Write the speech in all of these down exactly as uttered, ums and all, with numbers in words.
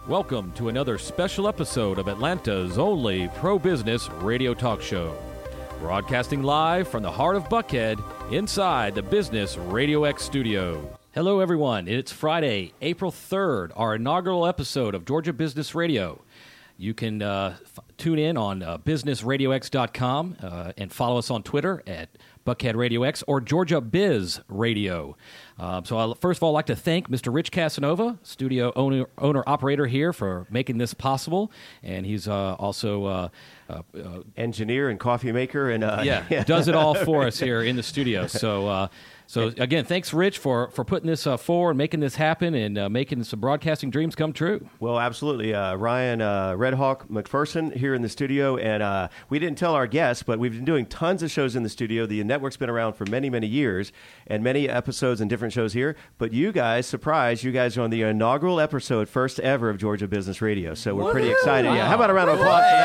Welcome to another special episode of Atlanta's only pro-business radio talk show. Broadcasting live from the heart of Buckhead inside the Business Radio X studio. Hello, everyone. It's Friday, April third, our inaugural episode of Georgia Business Radio. You can uh, f- tune in on uh, business radio x dot com uh, and follow us on Twitter at Buckhead Radio X or Georgia Biz Radio. Uh, so I'll first of all like to thank Mister Rich Casanova, studio owner, owner operator here, for making this possible. And he's uh, also uh, uh, uh, engineer and coffee maker, and uh, yeah, does it all for us here in the studio. So. Uh, So, again, thanks, Rich, for, for putting this uh, forward, making this happen, and uh, making some broadcasting dreams come true. Well, absolutely. Uh, Ryan uh, Red Hawk McPherson here in the studio, and uh, we didn't tell our guests, but we've been doing tons of shows in the studio. The network's been around for many, many years, and many episodes and different shows here. But you guys, surprise, you guys are on the inaugural episode, first ever of Georgia Business Radio. So we're pretty excited. Wow. Yeah, how about a round of applause for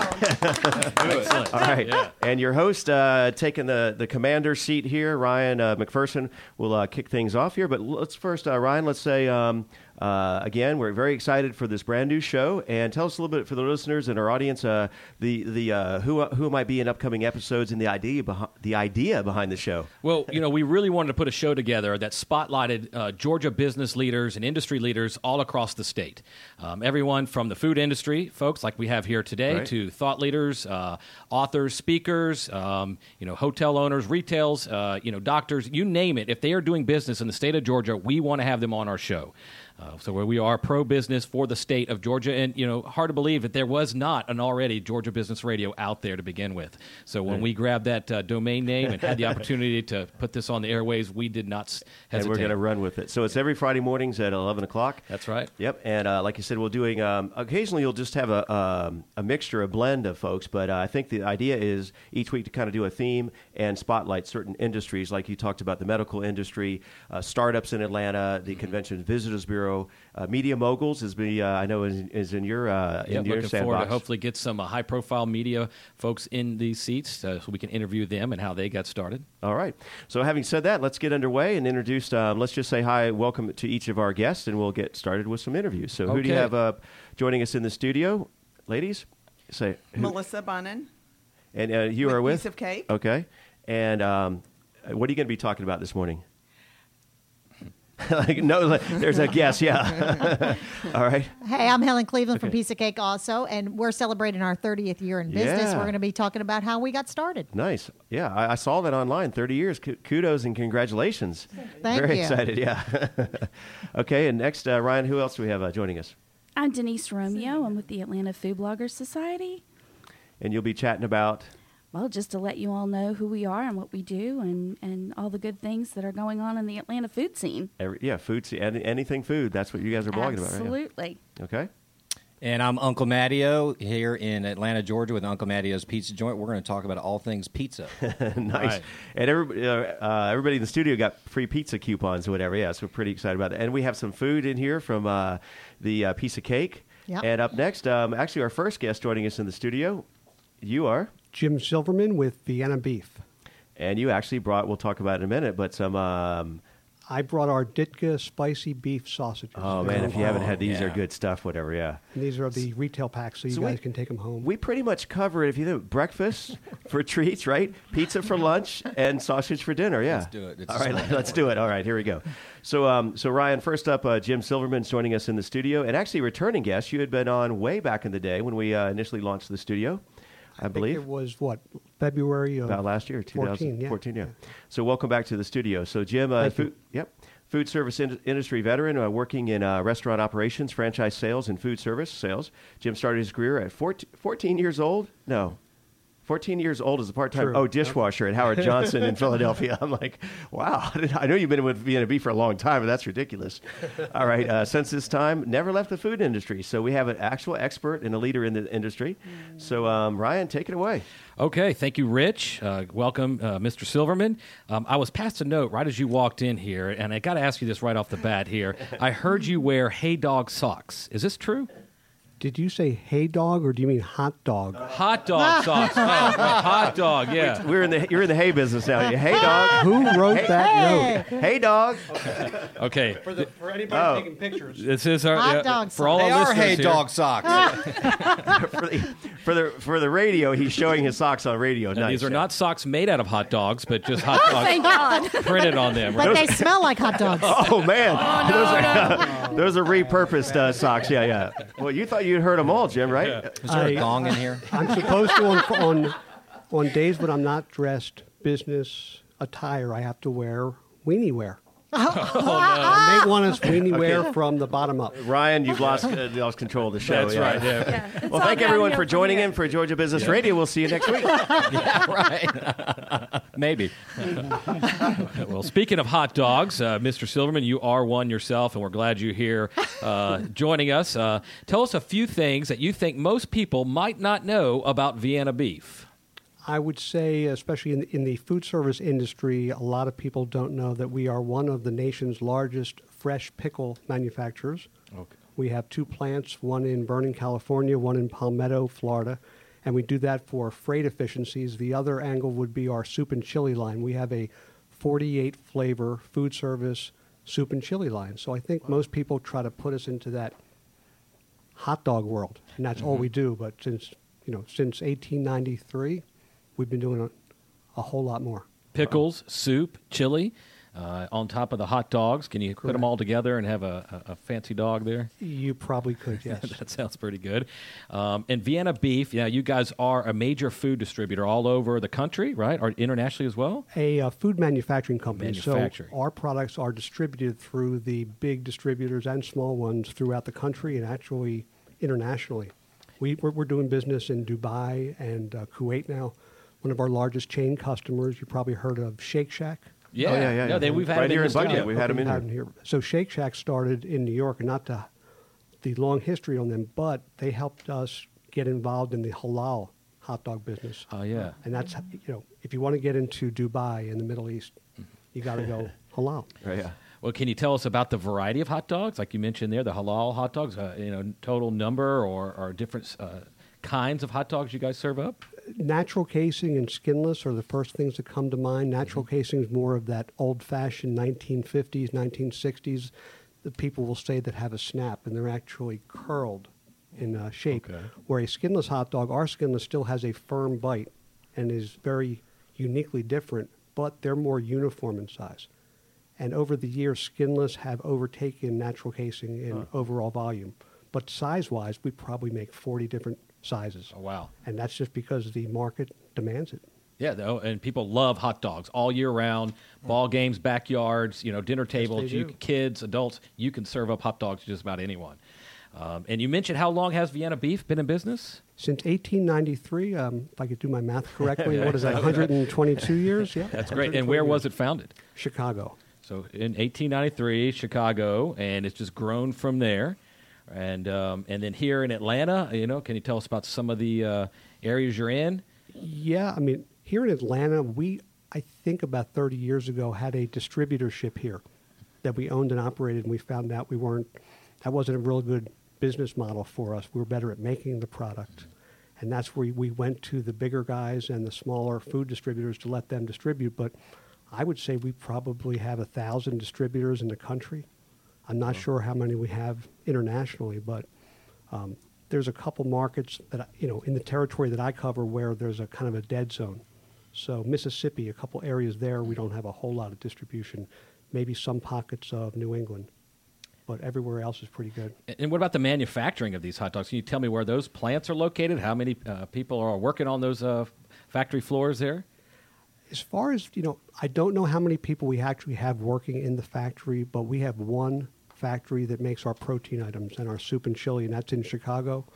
that? Yeah. Excellent. All right. Yeah. And your host, uh, taking the, the commander seat here, Ryan uh, McPherson. We'll uh, kick things off here, but let's first, uh, Ryan, let's say, um, uh, again, we're very excited for this brand new show, and tell us a little bit for the listeners and our audience, uh, the the uh, who who might be in upcoming episodes and the idea behind the idea behind the show. Well, you know, we really wanted to put a show together that spotlighted uh, Georgia business leaders and industry leaders all across the state. Um, everyone from the food industry, folks like we have here today, right, to thought leaders, uh, authors, speakers, um, you know, hotel owners, retails, uh, you know, doctors, you name it. If they are doing business in the state of Georgia, we want to have them on our show. Uh, so where we are pro-business for the state of Georgia, and, you know, hard to believe that there was not an already Georgia Business Radio out there to begin with. So when right. we grabbed that uh, domain name and had the opportunity to put this on the airwaves, we did not s- hesitate. And we're going to run with it. So it's every Friday mornings at eleven o'clock. That's right. Yep. And uh, like you said, we're doing, um, occasionally you'll just have a, um, a mixture, a blend of folks, but uh, I think the idea is each week to kind of do a theme and spotlight certain industries, like you talked about the medical industry, uh, startups in Atlanta, the Convention Visitors Bureau, uh, Media Moguls is, be, uh, I know, is, is in your, uh, Yep, in your looking sandbox. forward to hopefully get some uh, high-profile media folks in these seats uh, so we can interview them and how they got started. All right. So having said that, let's get underway and introduce, um, let's just say hi, welcome to each of our guests, and we'll get started with some interviews. So who do you Okay. have uh, joining us in the studio? Ladies? Say who? Melissa Bunnan. And uh, you with are with? Piece of Cake. Okay. And um, what are you going to be talking about this morning? like, no, like, there's a guess, yeah. All right. Hey, I'm Helen Cleveland from Okay. Piece of Cake also, and we're celebrating our thirtieth year in business. Yeah. We're going to be talking about how we got started. Nice. Yeah, I, I saw that online. thirty years. K- kudos and congratulations. Thank Very you. excited, yeah. Okay, and next, uh, Ryan, who else do we have uh, joining us? I'm Denise Romeo. I'm with the Atlanta Food Bloggers Society. And you'll be chatting about... Well, just to let you all know who we are and what we do and, and all the good things that are going on in the Atlanta food scene. Every, yeah, food, any, anything food. That's what you guys are blogging Absolutely. about, right? Yeah. Okay. And I'm Uncle Matteo here in Atlanta, Georgia, with Uncle Matteo's Pizza Joint. We're going to talk about all things pizza. Nice. Right. And everybody, uh, uh, everybody in the studio got free pizza coupons or whatever. Yeah, so we're pretty excited about that. And we have some food in here from uh, the uh, Piece of Cake. Yep. And up next, um, actually our first guest joining us in the studio, you are. Jim Silverman with Vienna Beef. And you actually brought, we'll talk about it in a minute, but some... Um, I brought our Ditka spicy beef sausages. oh, man, if you haven't had these, yeah. are good stuff, whatever, yeah. And these are the retail packs, so you So guys we- can take them home. We pretty much cover it. If you think breakfast for treats, right? Pizza for lunch and sausage for dinner. Yeah. Let's do it. It's All a right, smart let's board. do it. All right, here we go. So, um, so Ryan, first up, uh, Jim Silverman's joining us in the studio, and actually, returning guest. You had been on way back in the day when we uh, initially launched the studio, I, I think believe. it was, what, February of About last year, fourteen, yeah. twenty fourteen, yeah. So, welcome back to the studio. So, Jim, uh, Thank you. food, yep. Food service in- industry veteran, uh, working in uh, restaurant operations, franchise sales, and food service sales. Jim started his career at fourteen, fourteen years old. No, fourteen years old as a part-time, True. oh, dishwasher at Howard Johnson in Philadelphia. I'm like, wow. I know you've been with V and B for a long time, but that's ridiculous. All right. Uh, since this time, never left the food industry. So we have an actual expert and a leader in the industry. So, um, Ryan, take it away. Okay, thank you, Rich. Uh, welcome, uh, Mister Silverman. Um, I was passed a note right as you walked in here, and I got to ask you this right off the bat here. I heard you wear Hey Dog socks. Is this true? Did you say hey dog or do you mean hot dog? Hot dog sauce. Oh, right, hot dog, yeah. We're in the you're in the hay business now. Hey dog. Who wrote Hey. that note? Hey dog. Okay. For, the, for anybody Oh. taking pictures. This is our Hot uh, dog for all They our are listeners hay here. dog socks. for, the, for the for the radio, he's showing his socks on radio. And Nice. these are not socks made out of hot dogs, but just hot Thank dogs God. printed on them. But Right? they smell like hot dogs. Oh man, those are those are repurposed uh, socks. Yeah, yeah. Well, you thought you'd heard them all, Jim, right? Is there a I- gong in here? I'm supposed to on, on on days when I'm not dressed business attire, I have to wear weenie wear. And they want us weenie wear from the bottom up. Ryan, you've lost uh, lost control of the show. That's yeah. right. Yeah. Yeah, it's Well, all thank everyone downhill for from joining here. in for Georgia Business Radio. We'll see you next week. Right. Maybe. Well, speaking of hot dogs, uh, Mister Silverman, you are one yourself, and we're glad you're here uh, joining us. Uh, tell us a few things that you think most people might not know about Vienna beef. I would say, especially in, in the food service industry, a lot of people don't know that we are one of the nation's largest fresh pickle manufacturers. Okay. We have two plants, one in Vernon, California, one in Palmetto, Florida, and we do that for freight efficiencies. The other angle would be our soup and chili line. We have a forty-eight flavor food service soup and chili line. So I think most people try to put us into that hot dog world, and that's all we do. But since you know, since eighteen ninety-three, we've been doing a, a whole lot more. Pickles, soup, chili, uh, on top of the hot dogs. Can you put them Correct. all together and have a, a, a fancy dog there? You probably could, yes. That sounds pretty good. Um, and Vienna Beef, yeah, you guys are a major food distributor all over the country, right? Or internationally as well? A uh, food manufacturing company. Manufacturing. So our products are distributed through the big distributors and small ones throughout the country and actually internationally. We, we're, we're doing business in Dubai and uh, Kuwait now. One of our largest chain customers, you probably heard of Shake Shack. Yeah, Oh, yeah, yeah, No, yeah. they, we've had Right them here in in the studio. Buckhead. We've had them in We've here. So Shake Shack started in New York, and not to, the long history on them, but they helped us get involved in the halal hot dog business. Oh, yeah. And that's, you know, if you want to get into Dubai in the Middle East, you got to go halal. Right, yeah. Well, can you tell us about the variety of hot dogs? Like you mentioned there, the halal hot dogs, uh, you know, total number or, or different uh, kinds of hot dogs you guys serve up? Natural casing and skinless are the first things that come to mind. Natural casing is more of that old-fashioned nineteen fifties, nineteen sixties. The people will say that have a snap, and they're actually curled in uh, shape. Okay. Where a skinless hot dog, our skinless still has a firm bite and is very uniquely different, but they're more uniform in size. And over the years, skinless have overtaken natural casing in overall volume. But size-wise, we probably make forty different sizes. Oh, wow. And that's just because the market demands it. Yeah, though, and people love hot dogs all year round. Ball games, backyards, you know, dinner tables, they you, do. kids, adults. You can serve up hot dogs to just about anyone. Um, and you mentioned how long has Vienna Beef been in business? Since eighteen ninety-three, um, if I could do my math correctly, what is that, one hundred twenty-two years? Yeah, That's great. And where was it founded? Chicago. So in eighteen ninety-three, Chicago, and it's just grown from there. And um, and then here in Atlanta, you know, can you tell us about some of the uh, areas you're in? Yeah, I mean, here in Atlanta, we, I think about thirty years ago, had a distributorship here that we owned and operated, and we found out we weren't, that wasn't a real good business model for us. We were better at making the product. And that's where we went to the bigger guys and the smaller food distributors to let them distribute. But I would say we probably have a thousand distributors in the country. I'm not sure how many we have internationally, but um, there's a couple markets that, I- you know, in the territory that I cover where there's a kind of a dead zone. So Mississippi, a couple areas there, we don't have a whole lot of distribution. Maybe some pockets of New England, but everywhere else is pretty good. And what about the manufacturing of these hot dogs? Can you tell me where those plants are located? How many uh, people are working on those uh, factory floors there? As far as, you know, I don't know how many people we actually have working in the factory, but we have one factory that makes our protein items and our soup and chili, and that's in Chicago.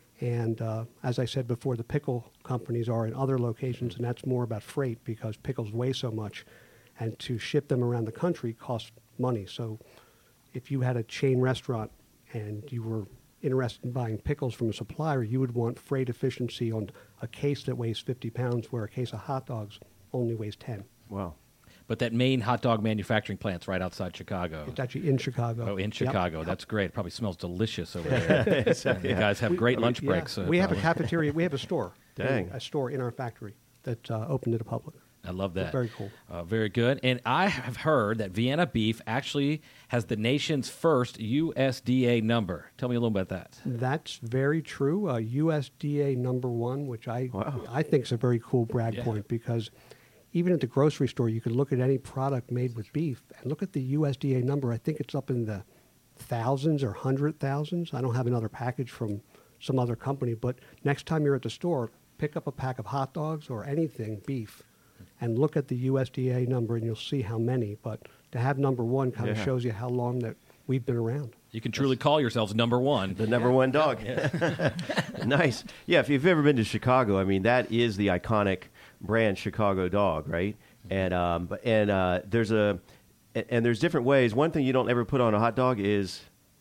And uh, as I said before, the pickle companies are in other locations, and that's more about freight because pickles weigh so much, and to ship them around the country costs money. So if you had a chain restaurant and you were interested in buying pickles from a supplier, you would want freight efficiency on a case that weighs fifty pounds, where a case of hot dogs only weighs ten. Wow. But that main hot dog manufacturing plant's right outside Chicago. It's actually in Chicago. Oh, in Yep. Chicago. That's great. It probably smells delicious over there. And you guys have great lunch Yeah. breaks. uh, we have a probably. cafeteria. We have a store. Dang. A store in our factory that's uh, open to the public. I love that. Very cool. Uh, very good. And I have heard that Vienna beef actually has the nation's first U S D A number. Tell me a little bit about that. That's very true. Uh, U S D A number one, which I Wow. I think is a very cool brag Yeah. point because even at the grocery store, you could look at any product made with beef and look at the U S D A number. I think it's up in the thousands or hundred thousands. I don't have another package from some other company, but next time you're at the store, pick up a pack of hot dogs or anything beef and look at the U S D A number and you'll see how many. But to have number one kind of Yeah. shows you how long that we've been around. You can truly call yourselves number one. The number one dog. Nice. Yeah, if you've ever been to Chicago, I mean, that is the iconic brand Chicago dog, right? And um, but- and uh, there's a and and there's different ways. One thing you don't ever put on a hot dog is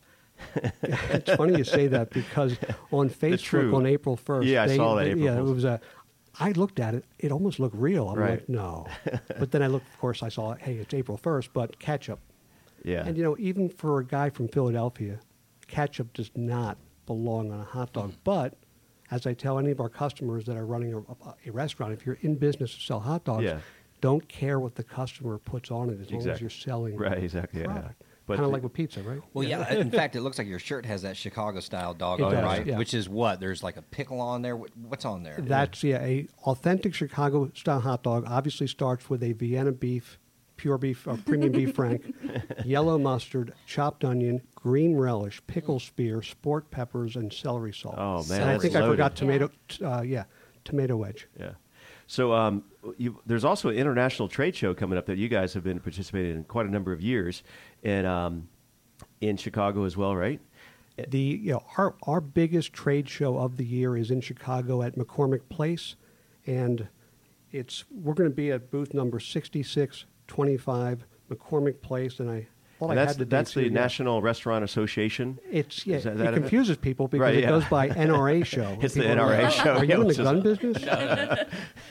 It's funny you say that because on Facebook truth. on April first, Yeah, I they, saw that they- April yeah, it Fool's. was a. I looked at it; it almost looked real. I'm Right. like, no, but then I looked. Of course, I saw, hey, it's April first, but ketchup. yeah. And you know, even for a guy from Philadelphia, ketchup does not belong on a hot dog. But as I tell any of our customers that are running a, a restaurant, if you're in business to sell hot dogs, Yeah. don't care what the customer puts on it as long as Exactly. you're selling Right, exactly, yeah. product. But Kind of the- like with pizza, right? Well, yeah. In fact, it looks like your shirt has that Chicago style dog It on it, does, right? yeah. Which is what? There's like a pickle on there. What- What's on there? That's yeah, a authentic Chicago style hot dog. Obviously starts with a Vienna beef, pure beef, or premium beef frank, yellow mustard, chopped onion, green relish, pickle spear, sport peppers, and celery salt. Oh, man, And I that's think I loaded. forgot tomato. t- Uh, yeah, tomato wedge. Yeah. So um, you, there's also an international trade show coming up that you guys have been participating in quite a number of years, and um, in Chicago as well, right? The you know our our biggest trade show of the year is in Chicago at McCormick Place, and it's we're going to be at booth number sixty-six twenty-five McCormick Place, and I thought And I that's had the that's dates the here, yeah. National Restaurant Association. It's yeah, Is that- it that it? confuses people because Right, it yeah. goes by N R A show. It's the People are N R A like, show, Are yeah, you in the which is- gun business?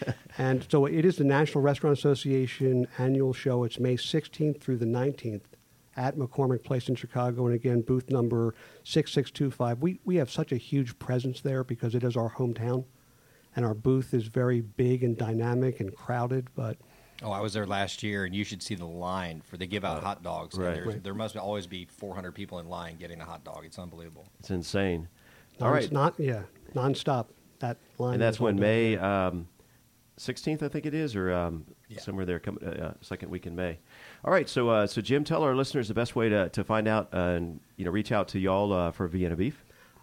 And so it is the National Restaurant Association annual show. It's May sixteenth through the nineteenth at McCormick Place in Chicago, and again, booth number six six two five. We we have such a huge presence there because it is our hometown, and our booth is very big and dynamic and crowded. But Oh, I was there last year, and you should see the line for they give out hot dogs. And right. there's- Right. There must always be four hundred people in line getting a hot dog. It's unbelievable. It's insane. All non- right, not yeah, nonstop that line. and that's is all when day. May um, sixteenth, I think it is, or um, Yeah. somewhere there, come, uh, uh, second week in May. All right, so uh, so Jim, tell our listeners the best way to, to find out uh, and you know reach out to y'all uh, for Vienna beef.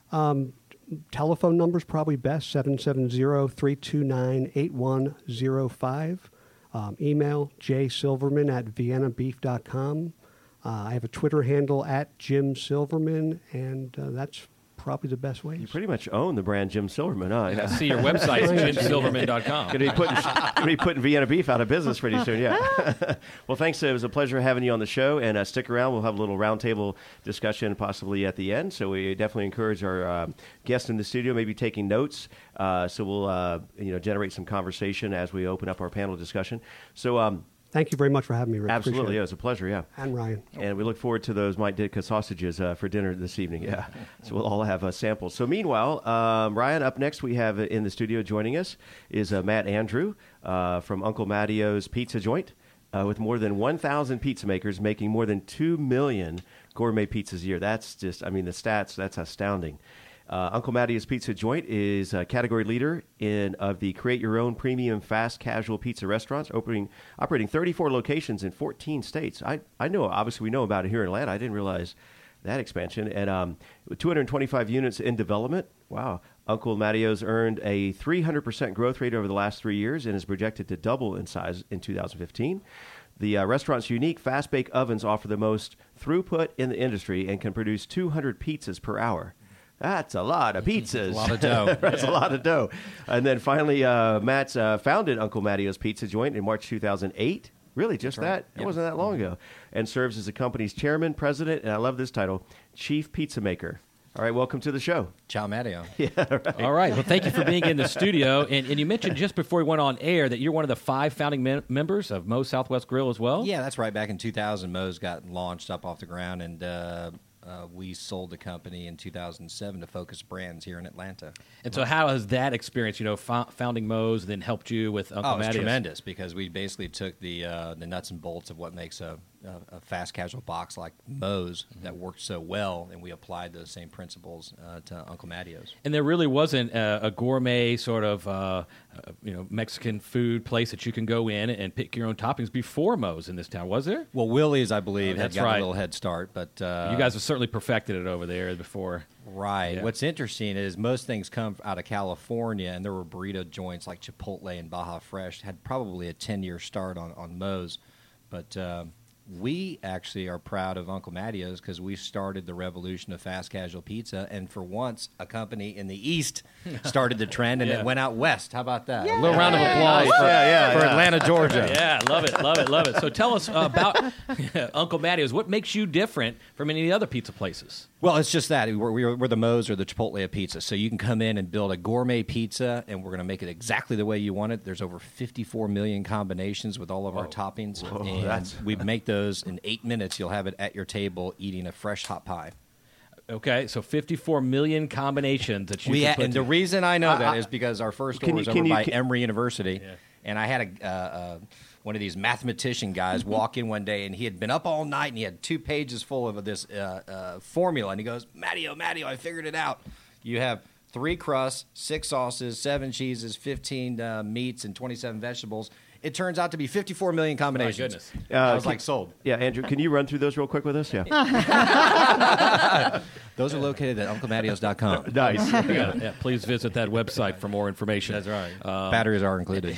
Telephone number's probably best, seven seven zero, three two nine, eight one zero five. Um, email jsilverman at vienna beef dot com. Uh, I have a Twitter handle at Jim Silverman, and uh, that's probably the best way. You pretty much own the brand Jim Silverman, huh? I see your website, jim silverman dot com. Going to be putting gonna be putting Vienna beef out of business pretty soon. Yeah. Well, thanks. It was a pleasure having you on the show, and uh, stick around. We'll have a little roundtable discussion possibly at the end. So we definitely encourage our uh, guests in the studio maybe taking notes. Uh, so we'll uh, you know generate some conversation as we open up our panel discussion. So um, Thank you very much for having me, Rick. absolutely, Appreciate yeah, it it. was a pleasure. Yeah. And Ryan. And we look forward to those Mike Ditka sausages uh, for dinner this evening. Yeah. So we'll all have a sample. So meanwhile, um, Ryan, up next we have in the studio joining us is uh, Matt Andrew uh, from Uncle Mattio's Pizza Joint uh, with more than one thousand pizza makers making more than two million gourmet pizzas a year. That's just, I mean, the stats, that's astounding. Uh, Uncle Mattio's Pizza Joint is a category leader in of the create your own premium fast casual pizza restaurants, opening operating thirty-four locations in fourteen states. I I know obviously we know about it here in Atlanta. I didn't realize that expansion. And um, with two hundred twenty-five units in development, wow. Uncle Mattio's earned a three hundred percent growth rate over the last three years and is projected to double in size in two thousand fifteen. The uh, restaurant's unique fast-bake ovens offer the most throughput in the industry and can produce two hundred pizzas per hour. That's a lot of pizzas. A lot of dough. That's a lot of dough. And then finally, uh, Matt's uh, founded Uncle Mattio's Pizza Joint in March two thousand eight. Really, just right. that? It Yeah. wasn't that long ago. And serves as the company's chairman, president, and I love this title, chief pizza maker. All right, welcome to the show. Ciao, Matteo. Yeah, right. All right. Well, thank you for being in the studio. And, and you mentioned just before we went on air that you're one of the five founding mem- members of Moe's Southwest Grill as well. Yeah, that's right. Back in two thousand, Moe's got launched up off the ground, and uh, uh, we sold the company in two thousand seven to Focus Brands here in Atlanta. And so how has that experience, you know, fo- founding Moe's, then helped you with Uncle Oh, it's Mattia's? tremendous because we basically took the uh, the nuts and bolts of what makes a, a, a fast casual box like Moe's mm-hmm. that worked so well, and we applied those same principles uh, to Uncle Mattio's. And there really wasn't a, a gourmet sort of, uh, uh, you know, Mexican food place that you can go in and pick your own toppings before Moe's in this town, was there? Well, Willie's, I believe, Oh, had that's got right. a little head start, but uh, You guys have certainly perfected it over there before. Right. Yeah. What's interesting is most things come out of California, and there were burrito joints like Chipotle and Baja Fresh had probably a ten-year start on, on Moe's. But uh, we actually are proud of Uncle Mattio's because we started the revolution of fast casual pizza, and for once, a company in the East started the trend, and Yeah. it went out west. How about that? A little round of applause Nice. for, Yeah, yeah, for yeah. Atlanta, Georgia. Yeah, love it, love it, love it. So tell us about Uncle Mattio's. What makes you different from any of the other pizza places? Well, it's just that. We're, we're, we're the Moe's or the Chipotle of pizza. So you can come in and build a gourmet pizza, and we're going to make it exactly the way you want it. There's over fifty-four million combinations with all of our toppings. Whoa, and that's- we make those in eight minutes. You'll have it at your table eating a fresh hot pie. Okay, so fifty-four million combinations that you We can ha- put and the together. reason I know I- that I- is because our first Can store you- was can over you- by can- Emory University. Yeah. And I had a uh, uh, one of these mathematician guys walk in one day, and he had been up all night, and he had two pages full of this uh, uh, formula. And he goes, Mattio, Mattio, I figured it out. You have three crusts, six sauces, seven cheeses, fifteen uh, meats, and twenty-seven vegetables. It turns out to be fifty-four million combinations. goodness. I was can- like, sold. Yeah, Andrew, can you run through those real quick with us? Yeah. Those are located at uncle mattios dot com. Nice. yeah, yeah, please visit that website for more information. That's right. Um, Batteries are included.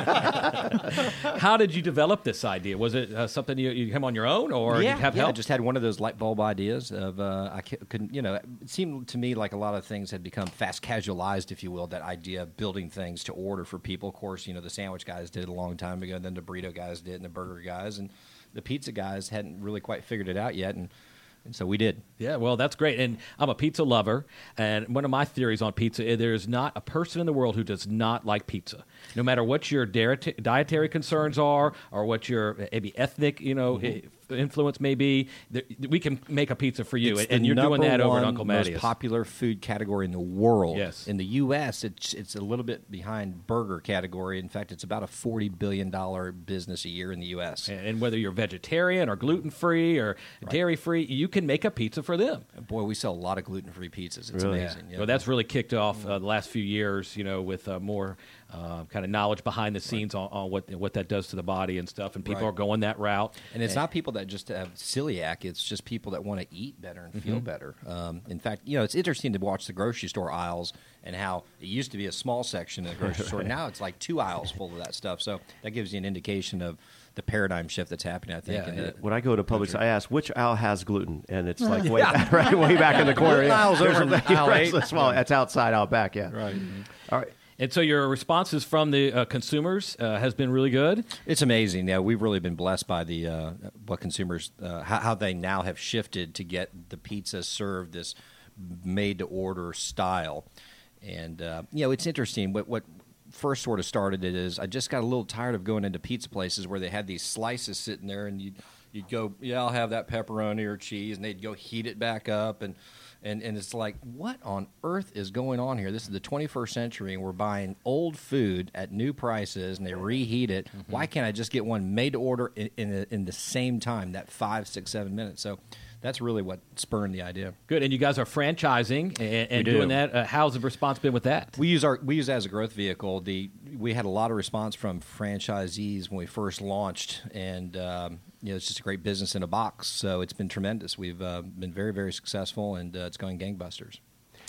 How did you develop this idea? Was it uh, something you, you came on your own, or yeah, did you have yeah, help? I just had one of those light bulb ideas of uh, I cou- couldn't, you know, it seemed to me like a lot of things had become fast casualized, if you will. That idea of building things to order for people. Of course, you know, the sandwich guys did it a long time ago, and then the burrito guys did, and the burger guys, and the pizza guys hadn't really quite figured it out yet, and, and so we did. Yeah, well, that's great. And I'm a pizza lover. And one of my theories on pizza is there's not a person in the world who does not like pizza. No matter what your diet- dietary concerns are or what your maybe ethnic, you know, Mm-hmm. influence may be, th- we can make a pizza for you. It's and the you're doing number that over at one Uncle most Mattio's. popular food category in the world. Yes. In the U S, it's it's a little bit behind burger category. In fact, it's about a forty billion dollars business a year in the U S. And and whether you're vegetarian or gluten-free or dairy-free, you can make a pizza for them. Boy, we sell a lot of gluten-free pizzas. It's Really? amazing. Yeah. Well, that's really kicked off uh, the last few years, you know, with uh, more uh, kind of knowledge behind the scenes on, on what what that does to the body and stuff. And people Right. are going that route. And it's not people that just have celiac. It's just people that want to eat better and feel better. Um, in fact, you know, it's interesting to watch the grocery store aisles and how it used to be a small section in the grocery store. Now it's like two aisles full of that stuff. So that gives you an indication of the paradigm shift that's happening, I think. Yeah, in yeah. the, When I go to Publix, I ask which aisle has gluten, and it's like way back, right, way back in the corner. Gluten aisle's There's over a- in aisle right, eight. so small. That's outside, out back. Yeah. right. All right. And so your responses from the uh, consumers uh, has been really good. It's amazing. Yeah, we've really been blessed by the uh, what consumers uh, how, how they now have shifted to get the pizza served this made to order style. And uh, you know, it's interesting. What what first sort of started it is I just got a little tired of going into pizza places where they had these slices sitting there, and you you'd go, yeah, I'll have that pepperoni or cheese, and they'd go heat it back up and. And and it's like, what on earth is going on here? This is the twenty-first century, and we're buying old food at new prices, and they reheat it. Mm-hmm. Why can't I just get one made to order in in the, in the same time, that five, six, seven minutes? So that's really what spurred the idea. Good. And you guys are franchising and, and We do. doing that. Uh, how's the response been with that? We use our we use it as a growth vehicle. The we had a lot of response from franchisees when we first launched, and um, you know, it's just a great business in a box. So it's been tremendous. We've uh, been very very successful, and uh, it's going gangbusters.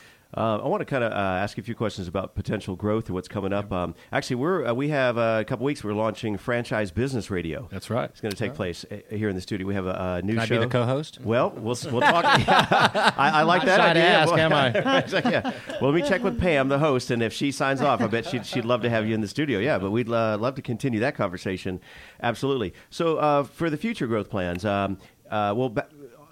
Uh, I want to kind of uh, ask you a few questions about potential growth and what's coming up. Um, actually, we're uh, we have uh, a couple weeks. We're launching Franchise Business Radio. That's right. It's going to take place uh, here in the studio. We have a, a new Can I show. be the co-host? Well, we'll we'll talk. I, I like that shy to idea. ask, Well, am I? it's like, yeah. Well, let me check with Pam, the host, and if she signs off, I bet she'd she'd love to have you in the studio. Yeah, but we'd uh, love to continue that conversation. Absolutely. So, uh, for the future growth plans, um, uh, well. Ba-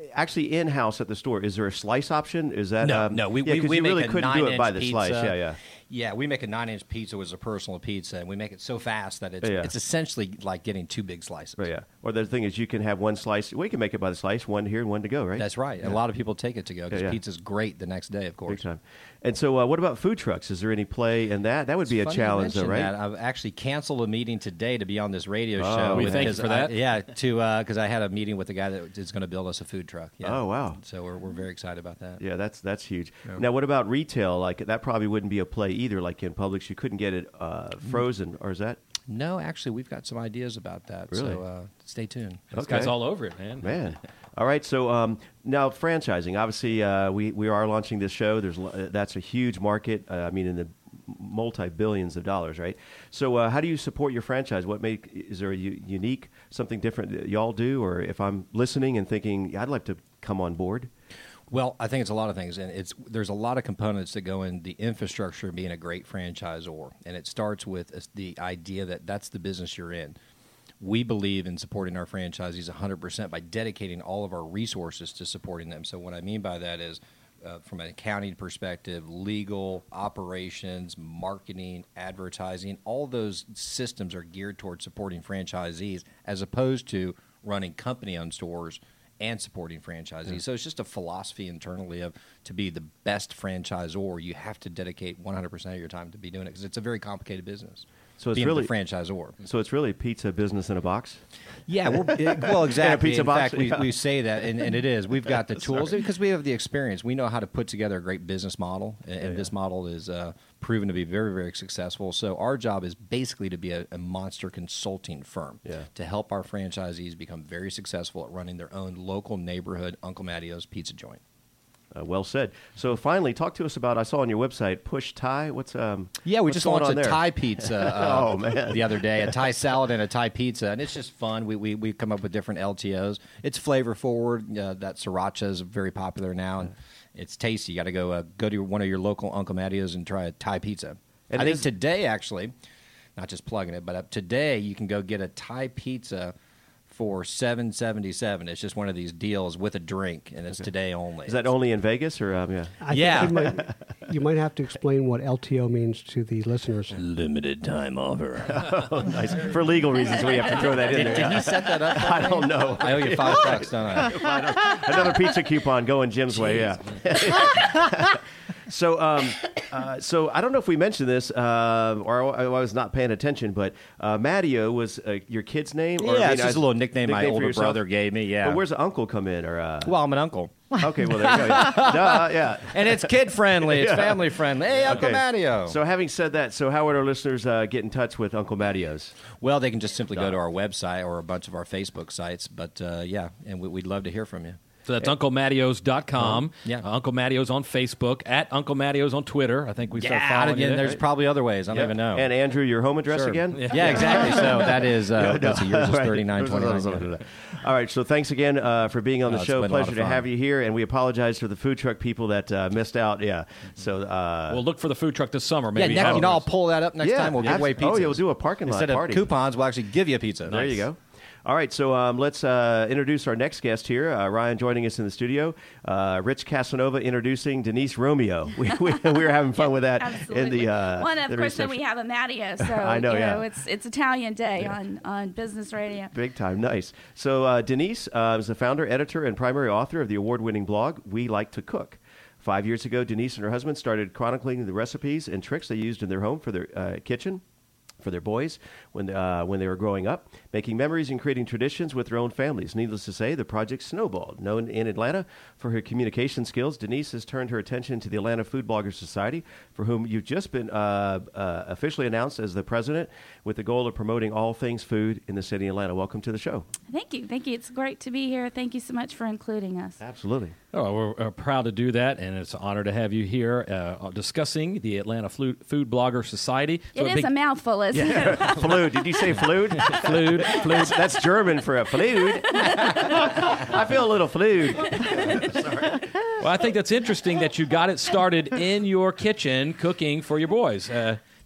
actually in-house at the store, is there a slice option? Is that No, um, no, we, yeah, we, 'cause we you make really a couldn't do it by nine-inch the pizza. slice. Yeah, yeah. Yeah, we make a nine-inch pizza as a personal pizza, and we make it so fast that it's Yeah. it's essentially like getting two big slices. Right, yeah. Or the thing is, you can have one slice. We can make it by the slice, one here and one to go, right? That's right. And a lot of people take it to go because Yeah, yeah. pizza's great the next day, of course. Big time. And so, uh, what about food trucks? Is there any play in that? That would be a Funny you challenge, though, mention right? that. I've actually canceled a meeting today to be on this radio Oh, show. we with- thank you 'cause for I- that. yeah, to because I had a meeting with the guy that is going to build us a food truck. Yeah. Oh, wow. So we're we're very excited about that. Yeah, that's that's huge. Now, what about retail? Like that probably wouldn't be a play either. Like in Publix, you couldn't get it uh, frozen, or is that? No, actually, we've got some ideas about that. Really? So uh, stay tuned. This Okay. guy's all over it, man. Man. All right. So um, now franchising. Obviously, uh, we we are launching this show. There's uh, that's a huge market. Uh, I mean, in the multi billions of dollars, right? So uh, how do you support your franchise? What make is there a u- unique something different that y'all do? Or if I'm listening and thinking, yeah, I'd like to come on board. Well, I think it's a lot of things, and it's there's a lot of components that go in the infrastructure of being a great franchisor, and it starts with uh, the idea that that's the business you're in. We believe in supporting our franchisees one hundred percent by dedicating all of our resources to supporting them. So what I mean by that is, uh, from an accounting perspective, legal, operations, marketing, advertising, all those systems are geared towards supporting franchisees as opposed to running company-owned stores and supporting franchisees. Yeah. So it's just a philosophy internally of to be the best franchisor, you have to dedicate one hundred percent of your time to be doing it because it's a very complicated business. So it's being really the franchisor. So it's really pizza business in a box. Yeah, we're, it, well, exactly. pizza in box, fact, we, yeah. we say that, and, and it is. We've got the tools because we have the experience. We know how to put together a great business model, and, and yeah. this model is uh, proven to be very, very successful. So our job is basically to be a, a monster consulting firm Yeah. to help our franchisees become very successful at running their own local neighborhood Uncle Mattio's pizza joint. Uh, well said. So finally, talk to us about. I saw on your website Push Thai. What's um? Yeah, we what's just going launched on a there? Thai pizza uh, Oh, man. the other day, a Thai salad and a Thai pizza, and it's just fun. We we, we come up with different L T Os. It's flavor forward. Uh, that sriracha is very popular now, and it's tasty. You got to go uh, go to one of your local Uncle Mattio's and try a Thai pizza. And I think is- today, actually, not just plugging it, but uh, today you can go get a Thai pizza for seven seventy seven. It's just one of these deals with a drink, and it's today only. Is that only in Vegas or um? Yeah. I Yeah. think you might, you might have to explain what L T O means to the listeners. limited time offer? Oh, nice. For legal reasons, we have to throw that in Did, there. did he set that up? I don't know. I owe you five bucks, don't I? Another pizza coupon going Jim's way. Yeah. So, um, uh, so I don't know if we mentioned this, uh, or I, I was not paying attention, but uh, Mattio was uh, your kid's name. Or, I Yeah, mean, it's just I- a little nickname my for older yourself? brother gave me. Yeah. But where's the uncle come in? Or uh, well, I'm an uncle, okay, well there you go. Yeah, Duh, yeah. and it's kid friendly. It's Yeah. family friendly. Hey, Uncle Okay. Mattio. So, having said that, so how would our listeners uh, get in touch with Uncle Mattio's? well, they can just simply go to our website or a bunch of our Facebook sites. But uh, yeah, and we, we'd love to hear from you. So that's Uncle Mattios dot com. Yeah. Uh, Uncle Mattios on Facebook, at Uncle Mattios on Twitter. I think we start Yeah, following again, you there. there's probably other ways. I don't Yep. even know. And Andrew, your home address Sure. again? Yeah, exactly. So that is uh, that's yours is Right. thirty-nine twenty-nine. All right, so thanks again uh, for being on Oh, the it's show. been a lot Pleasure of to fun. have you here, and we apologize to the food truck people that uh, missed out. Yeah, so uh, We'll look for the food truck this summer. Yeah, Maybe. next, Oh. you know, I'll pull that up next yeah, time. We'll give away abs- Oh, pizzas. yeah, we'll do a parking lot Instead party. of coupons, we'll actually give you a pizza. There you go. All right, so um, let's uh, introduce our next guest here. Uh, Ryan joining us in the studio. Uh, Rich Casanova introducing Denise Romeo. We, we, we were having fun with that. Absolutely. In the, uh, One, of the course, then reception. we have a Mattio, so I know, you yeah. know, it's it's Italian Day on, on business radio. Big time, nice. So uh, Denise uh, is the founder, editor, and primary author of the award-winning blog We Like to Cook. Five years ago, Denise and her husband started chronicling the recipes and tricks they used in their home for their uh, kitchen for their boys when uh, when they were growing up, making memories and creating traditions with their own families. Needless to say, the project snowballed. Known in Atlanta for her communication skills, Denise has turned her attention to the Atlanta Food Bloggers Society, for whom you've just been uh, uh, officially announced as the president, with the goal of promoting all things food in the city of Atlanta. Welcome to the show. Thank you. Thank you. It's great to be here. Thank you so much for including us. Absolutely. Oh, we're uh, proud to do that, and it's an honor to have you here uh, discussing the Atlanta Flu- Food Blogger Society. So It is big- a mouthful, isn't it? Fluid. Did you say fluid? Fluid, fluid. That's, that's German for a fluid. I feel a little fluid. Well, I think that's interesting that you got it started in your kitchen cooking for your boys. Uh,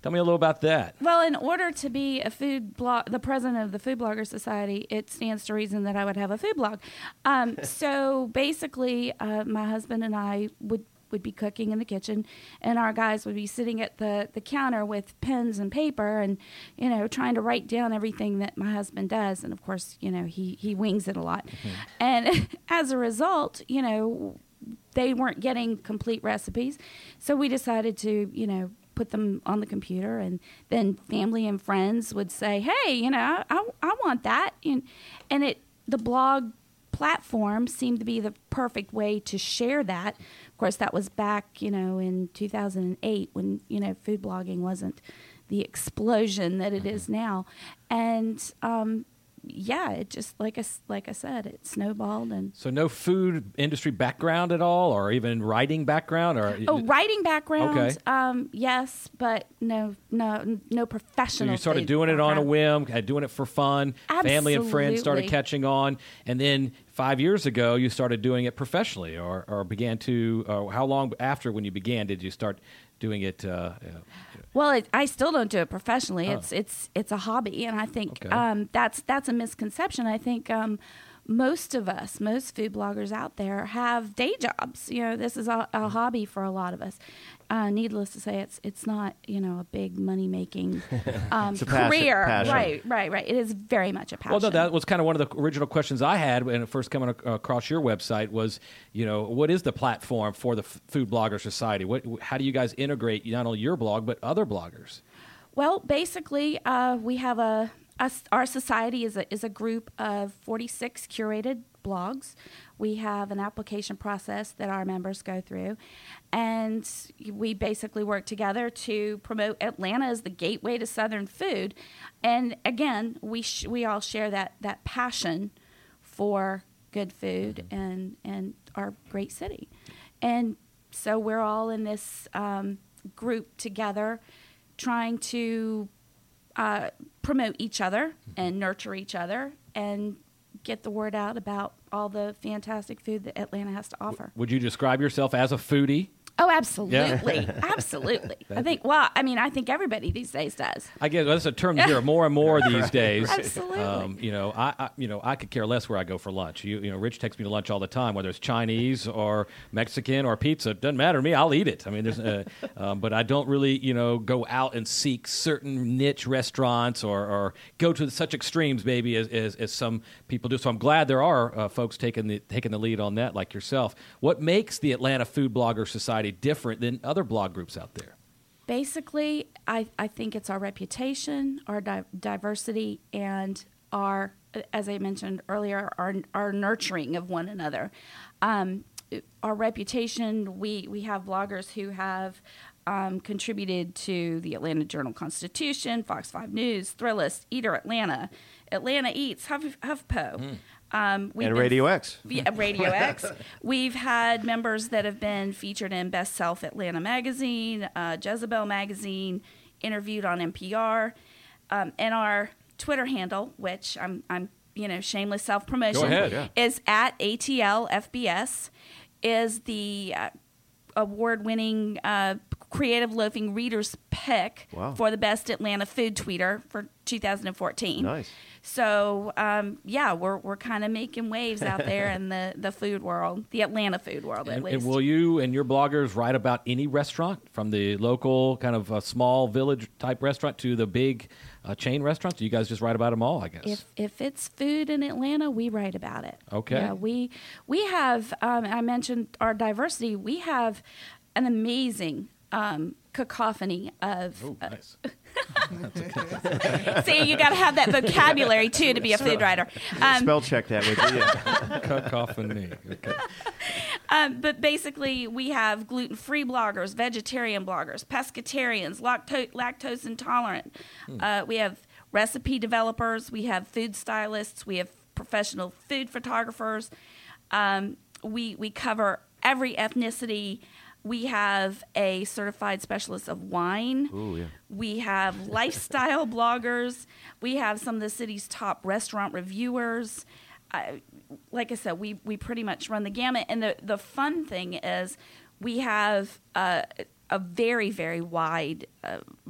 Tell me a little about that. Well, in order to be a food blog, the president of the Food Blogger Society, it stands to reason that I would have a food blog. Um, so basically, uh, my husband and I would would be cooking in the kitchen, and our guys would be sitting at the, the counter with pens and paper and, you know, trying to write down everything that my husband does. And, of course, you know, he, he wings it a lot. Mm-hmm. And as a result, you know, they weren't getting complete recipes. So we decided to, you know, put them on the computer, and then family and friends would say, hey, you know, I, I, I want that. And, and it the blog platform seemed to be the perfect way to share that. Of course, that was back, you know, in two thousand eight when, you know, food blogging wasn't the explosion that it is now. And, um, yeah, it just, like I, like I said, it snowballed. And so no food industry background at all, or even writing background? Or Oh, writing background, okay. um, yes, but no no, no professional So you started food doing it on a background. whim, uh, doing it for fun. Family and friends started Absolutely. catching on. And then five years ago, you started doing it professionally, or, or began to, uh, how long after when you began did you start doing it? Uh, you know, Well, it, I still don't do it professionally. Oh. It's it's it's a hobby, and I think Okay. um, that's that's a misconception. I think um, most of us, most food bloggers out there, have day jobs. You know, this is a, a hobby for a lot of us. Uh, needless to say, it's it's not, you know, a big money making um, It's a passion- career. passion. Right, right, right. It is very much a passion. Well, no, that was kind of one of the original questions I had when it first coming ac- across your website was, you know, what is the platform for the F- Food Blogger Society? What, how do you guys integrate not only your blog, but other bloggers? Well, basically, uh, we have a, a our society is a is a group of forty-six curated blogs. We have an application process that our members go through, and we basically work together to promote Atlanta as the gateway to Southern food. And again, we sh- we all share that that passion for good food and and our great city, and so we're all in this um, group together, trying to uh, promote each other and nurture each other and get the word out about all the fantastic food that Atlanta has to offer. Would you describe yourself as a foodie? Oh, absolutely. Absolutely. I think, well, I mean, I think everybody these days does. I guess that's a term you hear more and more these days. Absolutely. Um, you know, I, I you know I could care less where I go for lunch. You you know, Rich takes me to lunch all the time, whether it's Chinese or Mexican or pizza. It doesn't matter to me. I'll eat it. I mean, there's, uh, um, but I don't really you know go out and seek certain niche restaurants or, or go to such extremes, maybe as, as as some people do. So I'm glad there are uh, folks taking the taking the lead on that, like yourself. What makes the Atlanta Food Blogger Society different than other blog groups out there? Basically, I, I think it's our reputation, our di- diversity, and our, as I mentioned earlier, our our nurturing of one another. Um, our reputation, we, we have bloggers who have um, contributed to the Atlanta Journal-Constitution, Fox five News, Thrillist, Eater Atlanta, Atlanta Eats, Huff, HuffPo. Mm. Um, we've And been- Radio X. Yeah, Radio X. We've had members that have been featured in Best Self Atlanta Magazine, uh, Jezebel Magazine, interviewed on N P R, um, and our Twitter handle, which I'm, I'm, you know, shameless self promotion, Go ahead, yeah. is at A T L F B S, is the uh, award-winning uh, Creative Loafing Reader's Pick Wow. for the best Atlanta food tweeter for two thousand fourteen. Nice. So, um, yeah, we're we're kind of making waves out there in the, the food world, the Atlanta food world, at And, least. and will you and your bloggers write about any restaurant, from the local kind of uh, small village type restaurant to the big uh, chain restaurants? Do you guys just write about them all, I guess? If if it's food in Atlanta, we write about it. Okay. Yeah, we we have. Um, I mentioned our diversity. We have an amazing um, cacophony of. Oh, nice. See, you got to have that vocabulary too to be a food writer. Um, Spell check that with you. Yeah. Cacophony. Okay. Um, but basically, we have gluten-free bloggers, vegetarian bloggers, pescatarians, lacto- lactose intolerant. Uh, we have recipe developers. We have food stylists. We have professional food photographers. Um, we we cover every ethnicity. We have a certified specialist of wine. Ooh, yeah. We have lifestyle bloggers. We have some of the city's top restaurant reviewers. Uh, like I said, we, we pretty much run the gamut. And the, the fun thing is we have uh, a very, very wide uh,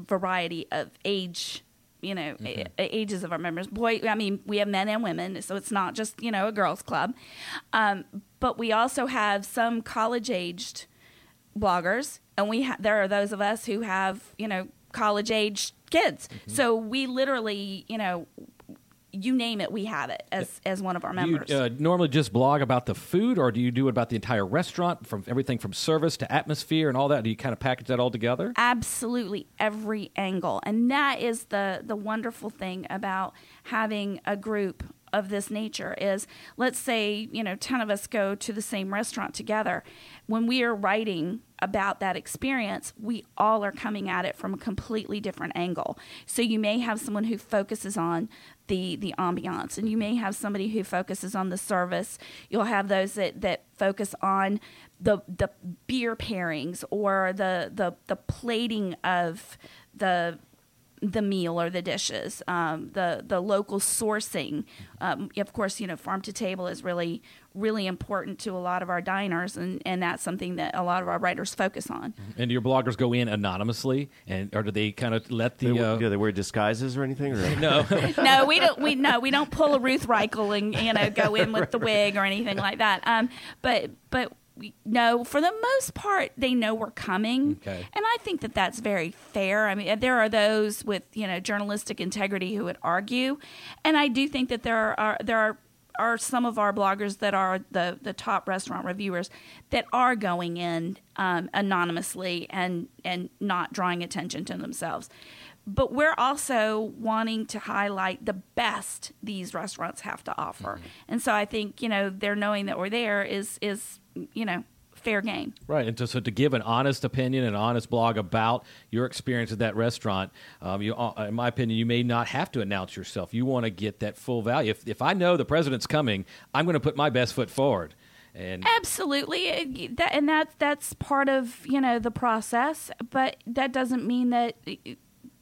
variety of age, you know, Mm-hmm. a- ages of our members. Boy, I mean, we have men and women, so it's not just, you know, a girls' club. Um, but we also have some college-aged bloggers, and we ha- there are those of us who have, you know, college-aged kids. Mm-hmm. So we literally, you know, you name it, we have it as as one of our Do you members. uh, normally just blog about the food, or do you do it about the entire restaurant, from everything from service to atmosphere and all that? Do you kind of package that all together? Absolutely every angle, and that is the the wonderful thing about having a group of this nature is, let's say, you know, ten of us go to the same restaurant together. When we are writing about that experience, we all are coming at it from a completely different angle. So you may have someone who focuses on the the ambiance, and you may have somebody who focuses on the service. You'll have those that, that focus on the the beer pairings or the the, the plating of the the meal or the dishes, um, the the local sourcing. Um, of course, you know, farm to table is really really important to a lot of our diners, and, and that's something that a lot of our writers focus on. And do your bloggers go in anonymously, and or do they kind of let the? They, Uh, do they wear disguises or anything? Or? no. No, we don't. We no, we don't pull a Ruth Reichel and you know go in with the wig or anything like that. Um, but but. We, no, for the most part, they know we're coming, Okay. and I think that that's very fair. I mean, there are those with you know journalistic integrity who would argue, and I do think that there are there are are some of our bloggers that are the the top restaurant reviewers that are going in um, anonymously and and not drawing attention to themselves. But we're also wanting to highlight the best these restaurants have to offer, Mm-hmm. and so I think you know they're knowing that we're there is is you know fair game. Right, and to, so to give an honest opinion, an honest blog about your experience at that restaurant, um, you, uh, in my opinion, you may not have to announce yourself. You want to get that full value. If if I know the president's coming, I'm going to put my best foot forward. And Absolutely, It- that, and that that's part of you know the process. But that doesn't mean that uh,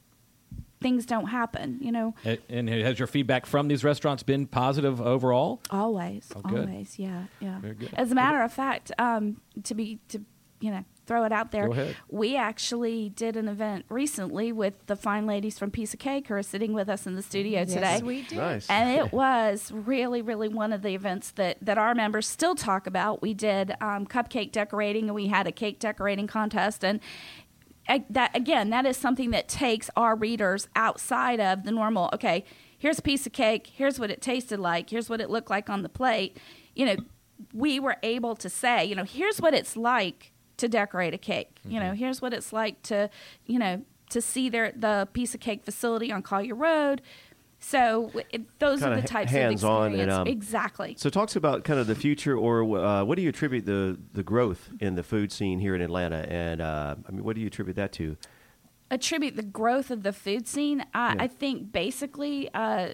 things don't happen. You know, and has your feedback from these restaurants been positive overall? always, Oh, good. always, yeah, yeah. Very good. As a matter of fact, um, to be to you know throw it out there, Go ahead. we actually did an event recently with the fine ladies from Piece of Cake who are sitting with us in the studio Yes, today. we did. Nice. And it was really, really one of the events that, that our members still talk about. We did um, cupcake decorating, and we had a cake decorating contest. And I, that again, that is something that takes our readers outside of the normal, okay, here's a piece of cake, here's what it tasted like, here's what it looked like on the plate. You know, we were able to say, you know, here's what it's like to decorate a cake. You know, here's what it's like to, you know, to see their the piece of cake facility on Collier Road. So it, those Kinda are the types hands-on of and, experience. um, exactly. So talks about kind of the future, or uh, what do you attribute the, the growth in the food scene here in Atlanta? And uh, I mean, what do you attribute that to? Attribute the growth of the food scene. I, Yeah. I think basically uh,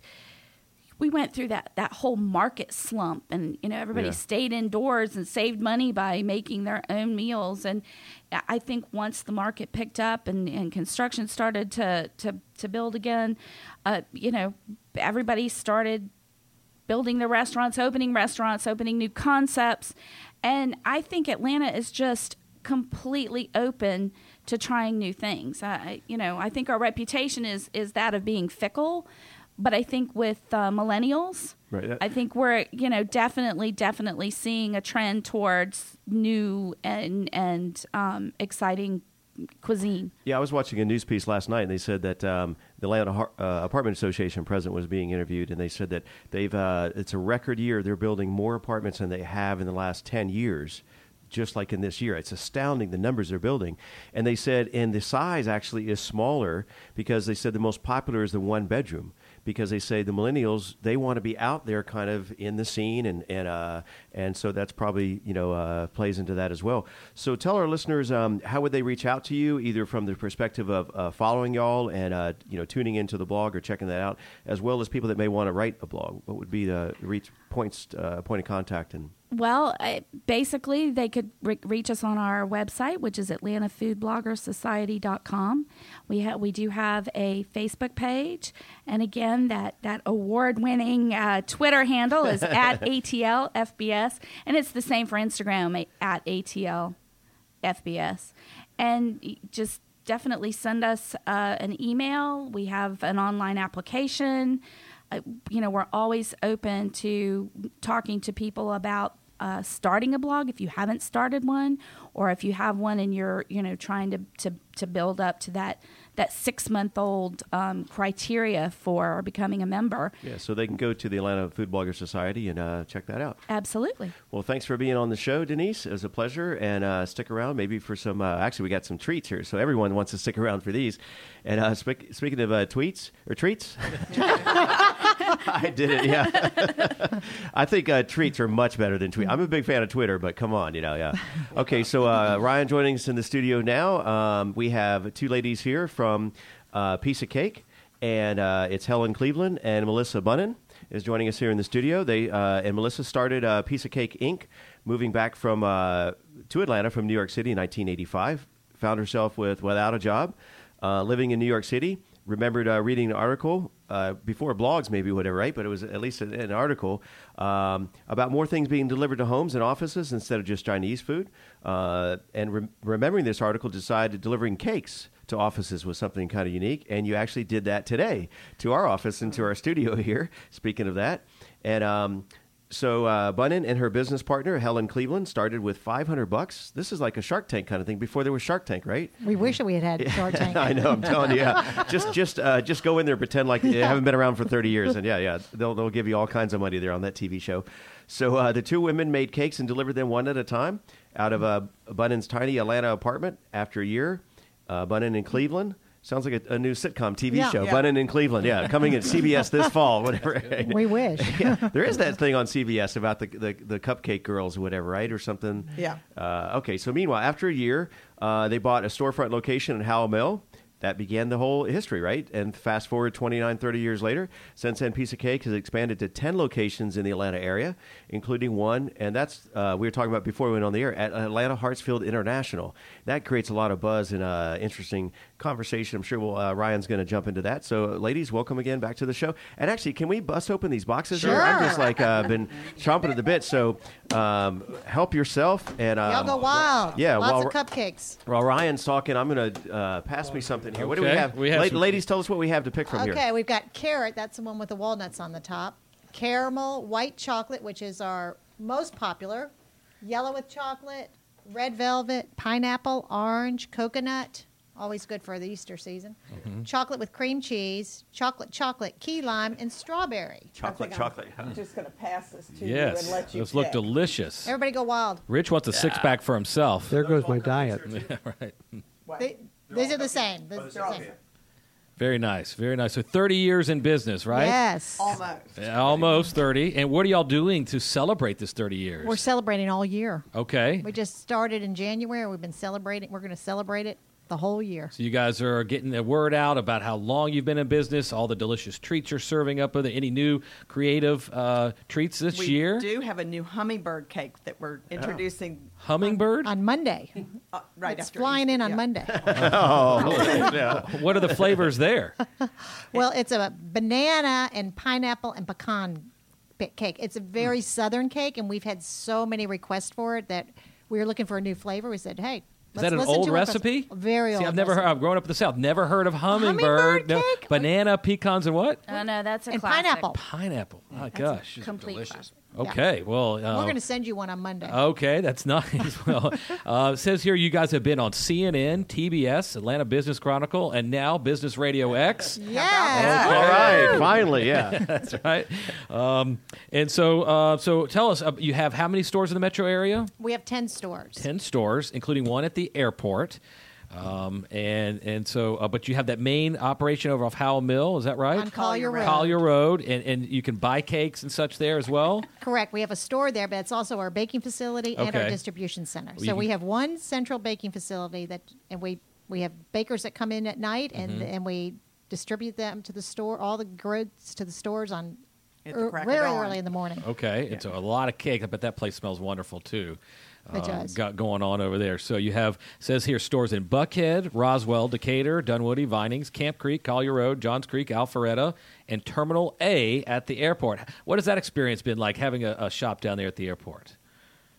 we went through that, that whole market slump, and you know everybody Yeah. stayed indoors and saved money by making their own meals. And I think once the market picked up and, and construction started to to, to build again, uh, you know everybody started building the restaurants, opening restaurants, opening new concepts. And I think Atlanta is just completely open to trying new things. I, you know, I think our reputation is is that of being fickle, but I think with uh, millennials, Right. That- I think we're, you know, definitely, definitely seeing a trend towards new and and um, exciting cuisine. Yeah, I was watching a news piece last night, and they said that um, the Atlanta Har- uh, Apartment Association president was being interviewed, and they said that they've uh, it's a record year. They're building more apartments than they have in the last ten years, just like in this year. It's astounding the numbers they're building. And they said, and the size actually is smaller because they said the most popular is the one bedroom. Because they say the millennials, they want to be out there kind of in the scene, and and uh, and so that's probably, you know, uh, plays into that as well. So tell our listeners, um, how would they reach out to you, either from the perspective of uh, following y'all and, uh, you know, tuning into the blog or checking that out, as well as people that may want to write a blog? What would be the reach points, uh, point of contact? And Well, I, basically, they could re- reach us on our website, which is Atlanta Food Bloggers Society dot com. We ha- we do have a Facebook page, and again, that that award winning uh, Twitter handle is at A T L F B S, and it's the same for Instagram at A T L F B S. And y- just definitely send us uh, an email. We have an online application. Uh, you know, we're always open to talking to people about uh, starting a blog if you haven't started one, or if you have one and you're, you know, trying to to, to build up to that that six month old um, criteria for becoming a member. Yeah, so they can go to the Atlanta Food Blogger Society and uh, check that out. Absolutely. Well, thanks for being on the show, Denise. It was a pleasure, and uh, stick around maybe for some. Uh, actually, we got some treats here, so everyone wants to stick around for these. And uh, spe- speaking of uh, tweets or treats, I did it. Yeah, I think uh, treats are much better than tweets. I'm a big fan of Twitter, but come on, you know, yeah. Okay, so uh, Ryan joining us in the studio now. Um, we have two ladies here from uh, Piece of Cake, and uh, it's Helen Cleveland and Melissa Bunnan is joining us here in the studio. They uh, and Melissa started uh, Piece of Cake Incorporated, moving back from uh, to Atlanta from New York City in nineteen eighty-five. Found herself with without a job, uh, living in New York City. Remembered uh, reading an article uh, before blogs, maybe whatever, right? But it was at least an, an article um, about more things being delivered to homes and offices instead of just Chinese food. Uh, and re- remembering this article, decided delivering cakes to offices was something kind of unique. And you actually did that today to our office and to our studio here. Speaking of that, and um, so uh, Bunnan and her business partner Helen Cleveland started with five hundred bucks. This is like a Shark Tank kind of thing before there was Shark Tank, right? We wish we had had Shark Tank. I know. I'm telling you. Yeah. just just uh, just go in there, pretend like you haven't been around for thirty years, and yeah, yeah, they'll they'll give you all kinds of money there on that T V show. So uh, the two women made cakes and delivered them one at a time out of uh, Bunnan's tiny Atlanta apartment. After a year, uh, Bunnan in Cleveland. Sounds like a, a new sitcom T V Yeah. show. Yeah. Bunnan in Cleveland. Yeah, coming at C B S this fall, whatever. We wish. Yeah, there is that thing on C B S about the, the the cupcake girls or whatever, right, or something. Yeah. Uh, okay. So meanwhile, after a year, uh, they bought a storefront location in Howell Mill. That began the whole history, right? And fast forward twenty-nine, thirty years later, since then, Piece of Cake has expanded to ten locations in the Atlanta area, including one, and that's, uh, we were talking about before we went on the air, at Atlanta Hartsfield International. That creates a lot of buzz and uh, interesting conversation. I'm sure we'll, uh, Ryan's going to jump into that. So, ladies, welcome again back to the show. And actually, can we bust open these boxes here? Sure. I'm just like, uh, been chomping at the bit. So, um, help yourself. And um, Y'all go wild. Yeah, Lots while- of cupcakes. While Ryan's talking, I'm going to uh, pass me something here. What do we Okay. have? We have La- some- ladies, tell us what we have to pick from Okay, here. we've got carrot. That's the one with the walnuts on the top. Caramel, white chocolate, which is our most popular. Yellow with chocolate, red velvet, pineapple, orange, coconut. Always good for the Easter season. Mm-hmm. Chocolate with cream cheese, chocolate, chocolate, key lime, and strawberry. Chocolate, I think chocolate. I'm just going to pass this to you Yes, and let you those look pick. delicious. Everybody go wild. Rich wants a six pack for himself. There goes my diet. right. What? They, these are the same. The- They're all same. good. Very nice, very nice. So thirty years in business, right? Yes. Almost. Yeah, almost thirty. And what are y'all doing to celebrate this thirty years? We're celebrating all year. okay. We just started in January. We've been celebrating. We're going to celebrate it the whole year. So you guys are getting the word out about how long you've been in business, all the delicious treats you're serving up with it. Any new creative uh, treats this we year? do have a new hummingbird cake that we're introducing Hummingbird? On Monday. uh, right It's after flying Easter. in on Yeah. Monday. What are the flavors there? Well, it's a banana and pineapple and pecan bit cake. It's a very southern cake, and we've had so many requests for it that we were looking for a new flavor. We said, hey, Is let's that an listen old to requests. recipe? Very old. See, I've never heard. recipe. I've grown up in the South. Never heard of hummingbird. Hummingbird No, cake? banana, pecans, and what? Oh, no, that's a And classic. pineapple. Pineapple. My That's a gosh. complete delicious. classic. Okay. Well, uh, We're going to send you one on Monday. Okay, that's nice. Well, uh, it says here you guys have been on C N N, T B S, Atlanta Business Chronicle, and now Business Radio X. yes. All right, finally, yeah. That's right. Um, and so, uh, so tell us, uh, you have how many stores in the metro area? We have ten stores. Ten stores, including one at the airport. Um, and and so, uh, but you have that main operation over off Howell Mill, is that right? On Collier Road. Collier Road, and, and you can buy cakes and such there as well. Correct. We have a store there, but it's also our baking facility and our Okay. distribution center. Well, you So can- we have one central baking facility that, and we we have bakers that come in at night, and Mm-hmm. and we distribute them to the store, all the goods to the stores on At the er, crack of very dawn. early in the morning. Okay, and so a lot of cake. I bet that place smells wonderful too. It does. Got going on over there. So you have says here stores in Buckhead, Roswell, Decatur, Dunwoody, Vinings, Camp Creek, Collier Road, Johns Creek, Alpharetta, and Terminal A at the airport. What has that experience been like having a, a shop down there at the airport?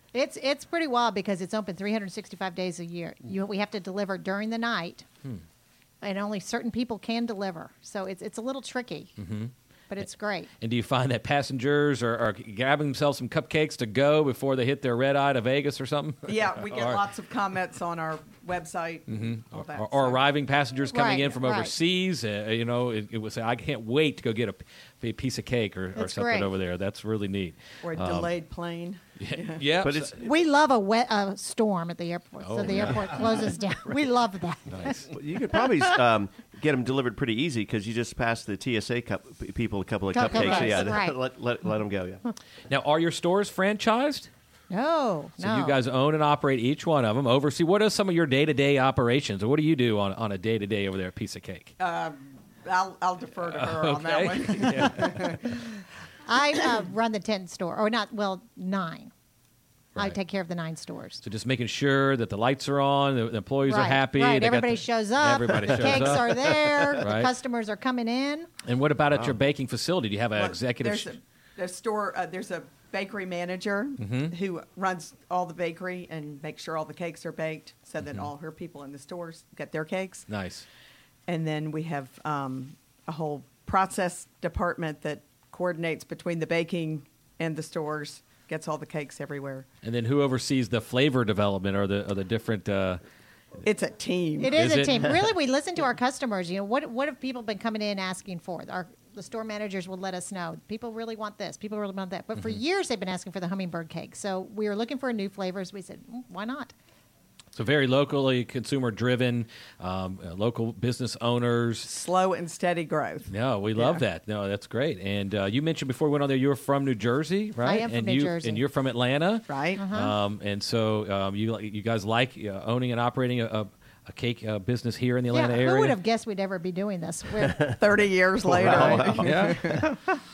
It's it's pretty wild because it's open three hundred sixty-five days a year. You, we have to deliver during the night, Hmm. and only certain people can deliver. So it's it's a little tricky, Mm-hmm. but it's great. And do you find that passengers are, are grabbing themselves some cupcakes to go before they hit their red eye to Vegas or something? Yeah, we get Or- lots of comments on our website. Mhm. All that, Or, or so. arriving passengers coming Right, in from right. overseas, uh, you know, it, it would say, "I can't wait to go get a, p- a piece of cake or, or That's something great. over there." That's really neat. Or a Um, delayed plane. Yeah, yeah, But so- it's We love a wet uh, storm at the airport, Oh, so the yeah. airport closes down. We love that. nice. you could probably um, get them delivered pretty easy because you just pass the T S A cup, p- people a couple of Couple cupcakes. of Yeah, cupcakes, right. let, let, let them go. Yeah. Now, are your stores franchised? No, So no. you guys own and operate each one of them. Oversee. What are some of your day-to-day operations, or what do you do on, on a day-to-day over there at Piece of Cake? Uh, I'll, I'll defer to her on that one. I uh, run the tent store, or not? Well, nine. I Right. take care of the nine stores. So just making sure that the lights are on, the, the employees are Right, happy. Right. they got Everybody the- shows up. Everybody the shows cakes up. are there. Right. The customers are coming in. And what about at your baking facility? Do you have an Well, executive? There's sh- a, there's store. Uh, there's a bakery manager Mm-hmm. who runs all the bakery and makes sure all the cakes are baked, so that all her people in the stores get their cakes. Nice. And then we have um, a whole process department that coordinates between the baking and the stores, gets all the cakes everywhere. And then who oversees the flavor development or the or the different? Uh, It's a team. It is, Is a it? team. Really, we listen to our customers. You know, what what have people been coming in asking for? Our the store managers will let us know. People really want this. People really want that. But for Mm-hmm. years, they've been asking for the hummingbird cake. So we were looking for new flavors. We said, mm, why not? so very locally consumer driven, um, uh, local business owners. Slow and steady growth. No, we love Yeah. that. No, that's great. And uh, you mentioned before we went on there, you were from New Jersey, right? am from and New you, Jersey. And you're from Atlanta, Right? Um, and so um, you you guys like uh, owning and operating a, a, a cake uh, business here in the Atlanta yeah, area. who would have guessed we'd ever be doing this? We're, thirty years later. Yeah.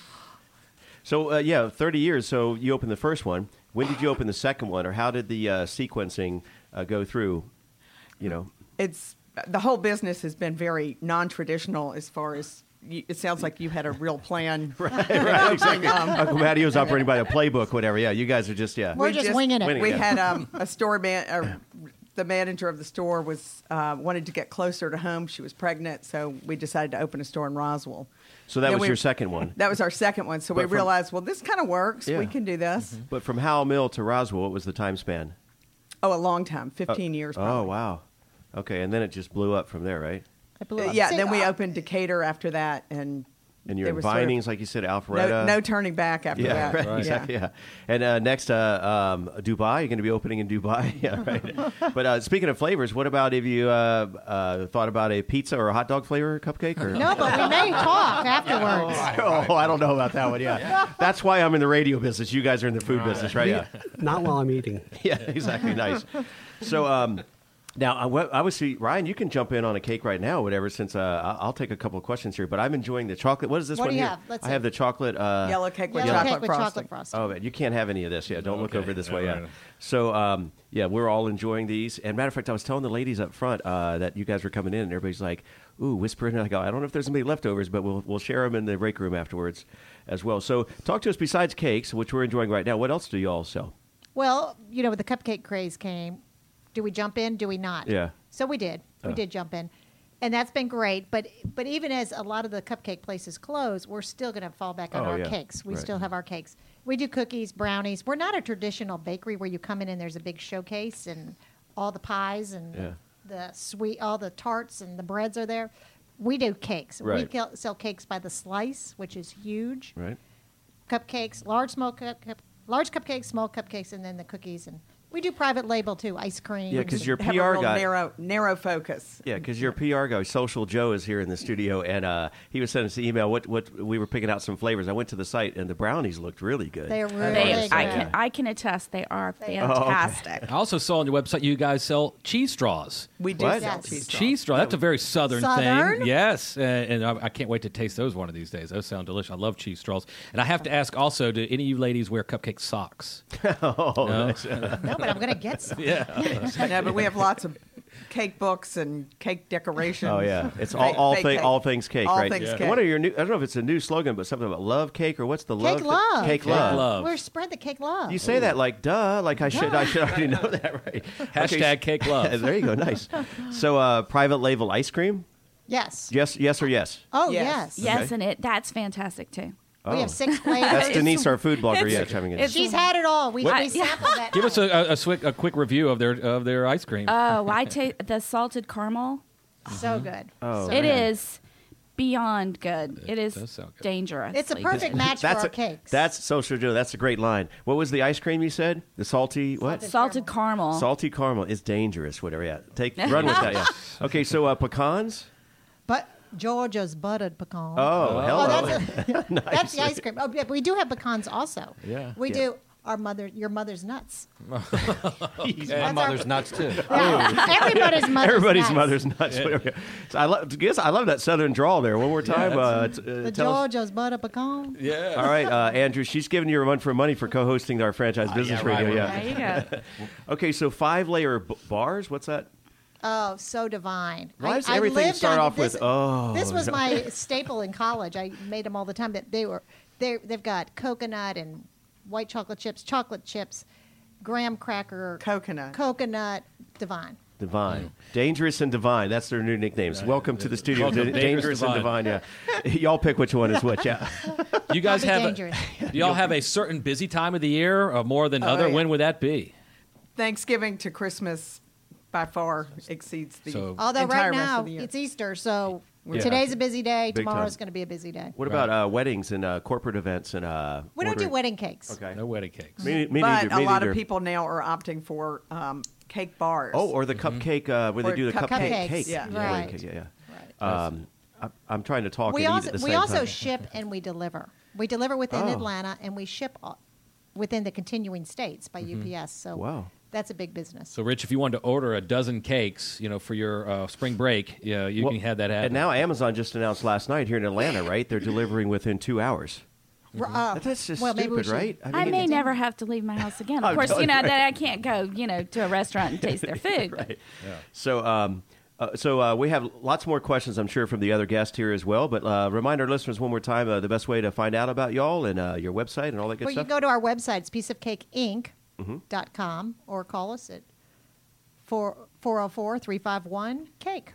So uh, yeah, thirty years. So you opened the first one. When did you open the second one, or how did the uh, sequencing uh, go through? You know, It's the whole business has been very non-traditional as far as you, it sounds like you had a real plan. right, exactly. Uncle Matty was operating by a playbook, whatever. Yeah, you guys are just yeah. We're just winging it. Winging We it. had um, a store man. Uh, the manager of the store was uh, wanted to get closer to home. She was pregnant, so we decided to open a store in Roswell. So that Then was we- your second one. That was our second one. So But we from- realized, well, this kind of works. Yeah. We can do this. But from Howell Mill to Roswell, what was the time span? Oh, a long time, fifteen years. Oh Probably. wow. Okay, and then it just blew up from there, right? I blew Uh, up. yeah. See, Then we uh, opened Decatur after that, and And you're there in was sort of Vinings, like you said, no, Alpharetta. no turning back after Yeah, that. right, Right. exactly. Yeah, and uh, next, uh, um, Dubai. You're going to be opening in Dubai. Yeah, right. But uh, speaking of flavors, what about if you uh, uh, thought about a pizza or a hot dog flavor cupcake? Or No, but we may talk afterwards. oh, I don't know about that one. Yeah, that's why I'm in the radio business. You guys are in the food business, right? Yeah, Not while I'm eating. yeah, exactly. Nice. So. Um, Now, I, wa- I would see Ryan. You can jump in on a cake right now, whatever. Since uh, I- I'll take a couple of questions here, but I'm enjoying the chocolate. What is this What one do you here? have? Let's I see. have the chocolate uh, Yellow cake with Yellow chocolate cake with frosting. chocolate frosting. Oh, man, you can't have any of this. Yeah, don't look Okay. over this All way. right. Yeah. So, um, yeah, we're all enjoying these. And matter of fact, I was telling the ladies up front uh, that you guys were coming in, and everybody's like, "Ooh, whispering." And I go, "I don't know if there's any leftovers, but we'll we'll share them in the break room afterwards, as well." So, talk to us. Besides cakes, which we're enjoying right now, what else do you all sell? Well, you know, when the cupcake craze came, do we jump in? Do we not? Yeah. So we did. We Uh. did jump in, and that's been great. But but even as a lot of the cupcake places close, we're still going to fall back on Oh, our yeah. cakes. We Right. still have our cakes. We do cookies, brownies. We're not a traditional bakery where you come in and there's a big showcase and all the pies and Yeah. the sweet, all the tarts and the breads are there. We do cakes. We Right. kel- sell cakes by the slice, which is huge. Right. Cupcakes, large, small cup, cup, large cupcakes, small cupcakes, and then the cookies. And we do private label too, ice cream. Yeah, because your Have P a R real guy. narrow, narrow focus. Yeah, because your P R guy, Social Joe, is here in the studio, and uh, he was sending us an email. What what we were picking out some flavors. I went to the site, and the brownies looked really good. They are really They, good. I can I can attest they are They are. fantastic. I also saw on your website you guys sell cheese straws. We do What? sell Yes. cheese straws. Cheese straw. That's a very southern, Southern? thing. Yes, and, and I, I can't wait to taste those one of these days. Those sound delicious. I love cheese straws. And I have to ask also, do any of you ladies wear cupcake socks? oh, No? nice. No, but I'm going to get some. Yeah. No, but we have lots of cake books and cake decorations. Oh yeah, it's all Fake- all, fake thing, cake. all things cake, All right? things And cake. What are your new? I don't know if it's a new slogan, but something about love cake or what's the Cake love? love. Cake Cake love. love. We're spread the cake love. You say that like duh, like I should. I should already know that, right? Hashtag cake love. There you go. Nice. So, uh, private label ice cream. Yes. Yes, yes, or yes. Oh Yes. yes. Yes, Okay. and it that's fantastic too. We Oh. have six flavors. That's Denise, our food blogger. Yeah, chiming in. it's- She's had it all. We, What- we sampled that. Give us a, a, a, swick, a quick review of their of their ice cream. Oh, I take the salted caramel. so good. Oh, So It man. is beyond good. It it is does sound good. dangerous. It's a perfect match for That's our a, cakes. That's social Joe. That's a great line. What was the ice cream you said? The salty what? Salted salted caramel. Salty caramel is dangerous. Whatever. Yeah. Take run with that. Yeah. Okay. So uh, pecans. but Georgia's buttered pecan. Oh, hello. Oh, that's, a, Nice. that's the ice cream. Oh, yeah, we do have pecans also. Yeah. We Yeah. do our mother, your mother's nuts. My That's mother's our- nuts too. Yeah. Everybody's mother's Everybody's nuts. mother's nuts. Whatever. So I love. Guess I love that southern drawl there. One more time. uh, t- uh, The tell us- Georgia's butter pecan. Yeah. All right, uh, Andrew. She's giving you a run for money for co-hosting our franchise business yeah, right, radio. right. Yeah. There you go. Okay. So five layer b- bars. What's that? Oh, so divine. Why I, does I everything lived start on off with, this, "Oh"? This was no. my staple in college. I made them all the time. That they were they they've got coconut and white chocolate chips, chocolate chips, graham cracker, Coconut. coconut, divine. Divine, dangerous, and divine. That's their new nicknames. Welcome to the studio, Welcome, Da- Dangerous dangerous and divine. Yeah, y'all pick which one is which. Yeah. You guys I'll be have a, dangerous. do y'all have a certain busy time of the year, or more than Oh, other? yeah. When would that be? Thanksgiving to Christmas by far exceeds the So- Although entire right rest now of the year. it's Easter, so Yeah. today's a busy day. Big Tomorrow's time. going to be a busy day. What about uh, weddings and uh, corporate events and? Uh, We don't do ordering- wedding cakes. Okay. No wedding cakes. Me, me but neither. a me lot neither. of people now are opting for um, cake bars. Oh, or the cupcake uh, where they Or do the cup- cupcake Cupcakes, cake. yeah. wedding Right. cake, yeah, Right. yeah. Um, I, I'm trying to talk We and also eat at the we same also time. ship and we deliver. We deliver within Oh. Atlanta and we ship uh, within the continuing states by U P S. So Mm-hmm. Wow. that's a big business. So, Rich, if you wanted to order a dozen cakes, you know, for your uh, spring break, yeah, you Well, can have that happen. And now Amazon just announced last night here in Atlanta, right? They're delivering within two hours. R- uh, That's just well, maybe we stupid, should- right? I may never have to leave my house again. Of I'm course, you telling know you, that I can't go, you know, to a restaurant and taste their food. Right. So, um, uh, so uh, we have lots more questions, I'm sure, from the other guests here as well. But uh, remind our listeners one more time uh, the best way to find out about y'all and uh, your website and all that good Well, you stuff. can go to our website, it's piece of cake inc Mm-hmm. dot com, or call us at four oh four, three five one, cake.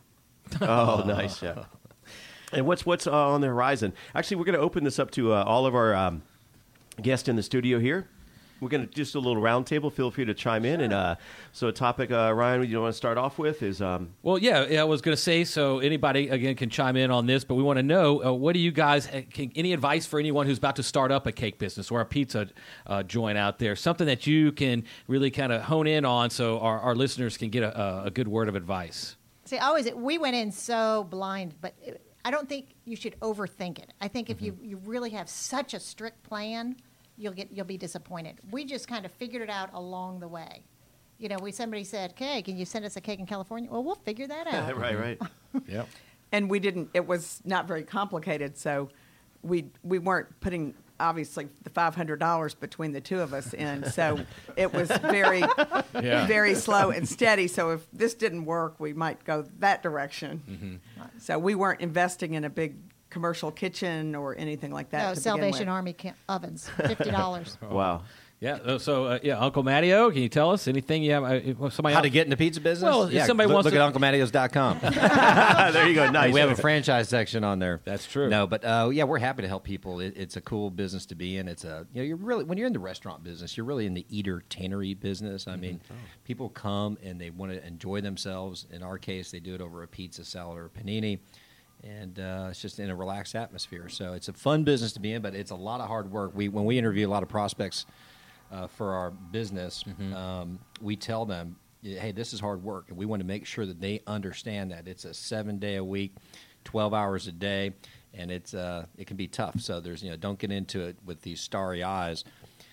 Oh, nice. Yeah. And what's what's uh, on the horizon? Actually, we're going to open this up to uh, all of our um, guests in the studio here. We're going to just do a little round table. Feel free to chime in. And uh, so, a topic, uh, Ryan, you want to start off with is um, Well, yeah, yeah, I was going to say, so anybody, again, can chime in on this, but we want to know, uh, what do you guys, uh, can, any advice for anyone who's about to start up a cake business or a pizza uh, joint out there, something that you can really kind of hone in on so our, our listeners can get a, a good word of advice? See, always we went in so blind, but it, I don't think you should overthink it. I think if you, you really have such a strict plan, you'll get you'll be disappointed. We just kind of figured it out along the way. You know, we somebody said, "Okay, can you send us a cake in California?" Well, we'll figure that out. right, right. Yep. and we didn't. It was not very complicated, so we we weren't putting obviously the five hundred dollars between the two of us in. So it was very Yeah. very slow and steady. So if this didn't work, we might go that direction. Mm-hmm. So we weren't investing in a big commercial kitchen or anything like that. No, to begin Salvation with. Army ca- ovens, fifty dollars. Wow. Yeah, uh, so, uh, yeah, Uncle Matteo, can you tell us anything you have? Uh, if somebody How else- to get in the pizza business? Well, if yeah, somebody look, wants look to- at uncle matteos dot com. there you go. Nice. We have a franchise section on there. That's true. No, but uh, yeah, we're happy to help people. It, it's a cool business to be in. It's a you know you're really when you're in the restaurant business, you're really in the eater tannery business. I mean, people come and they want to enjoy themselves. In our case, they do it over a pizza, salad, or a panini, and uh, it's just in a relaxed atmosphere. So it's a fun business to be in, but it's a lot of hard work. We when we interview a lot of prospects uh, for our business, um, we tell them, hey, this is hard work, and we want to make sure that they understand that it's a seven day a week, twelve hours a day, and it's uh, it can be tough. So there's you know don't get into it with these starry eyes.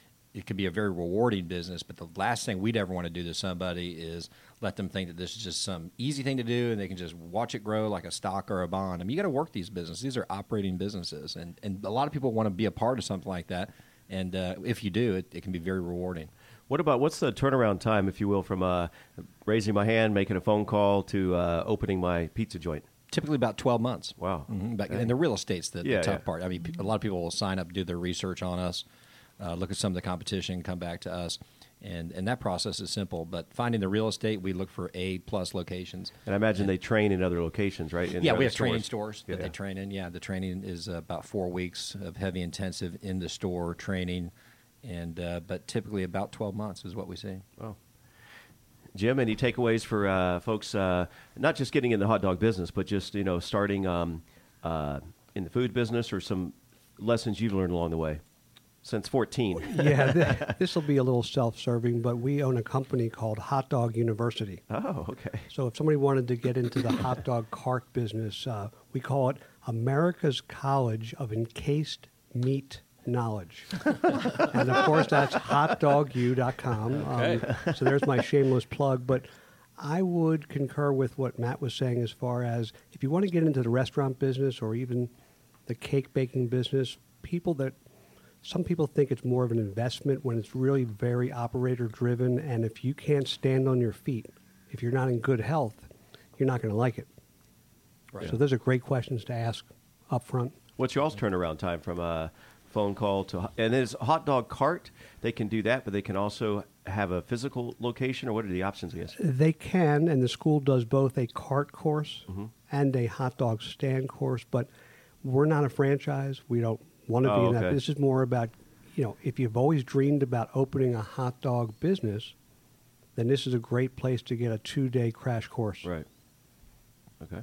It can be a very rewarding business, but the last thing we'd ever want to do to somebody is let them think that this is just some easy thing to do and they can just watch it grow like a stock or a bond. I mean, you got to work these businesses. These are operating businesses, and and a lot of people want to be a part of something like that. And uh, if you do, it, it can be very rewarding. What about what's the turnaround time, if you will, from uh, raising my hand, making a phone call to uh, opening my pizza joint? Typically about twelve months. Wow. Mm-hmm. Back, and the real estate's the, Yeah, the tough yeah. part. I mean, pe- a lot of people will sign up, do their research on us, uh, look at some of the competition, come back to us. And and that process is simple. But finding the real estate, we look for A-plus locations. And I imagine they train in other locations, right? In Yeah, other we have stores. training stores that Yeah, they yeah. train in. Yeah, the training is uh, about four weeks of heavy intensive in the store training. and uh, But typically about twelve months is what we see. Wow. Jim, any takeaways for uh, folks uh, not just getting in the hot dog business, but just you know starting um, uh, in the food business, or some lessons you've learned along the way since fourteen? Yeah, th- this will be a little self-serving, but we own a company called Hot Dog University. Oh, okay. So if somebody wanted to get into the hot dog cart business, uh, we call it America's College of Encased Meat Knowledge. And of course, that's hot dog u dot com. Okay. Um, so there's my shameless plug. But I would concur with what Matt was saying as far as if you want to get into the restaurant business or even the cake baking business, people that some people think it's more of an investment when it's really very operator driven. And if you can't stand on your feet, if you're not in good health, you're not going to like it. Right. So those are great questions to ask up front. What's y'all's turnaround time from a phone call to, and is hot dog cart? They can do that, but they can also have a physical location, or what are the options, I guess? They can, and the school does both a cart course Mm-hmm. and a hot dog stand course, but we're not a franchise. We don't want to Oh, be in that. okay. This is more about, you know, if you've always dreamed about opening a hot dog business, then this is a great place to get a two-day crash course. Right. Okay.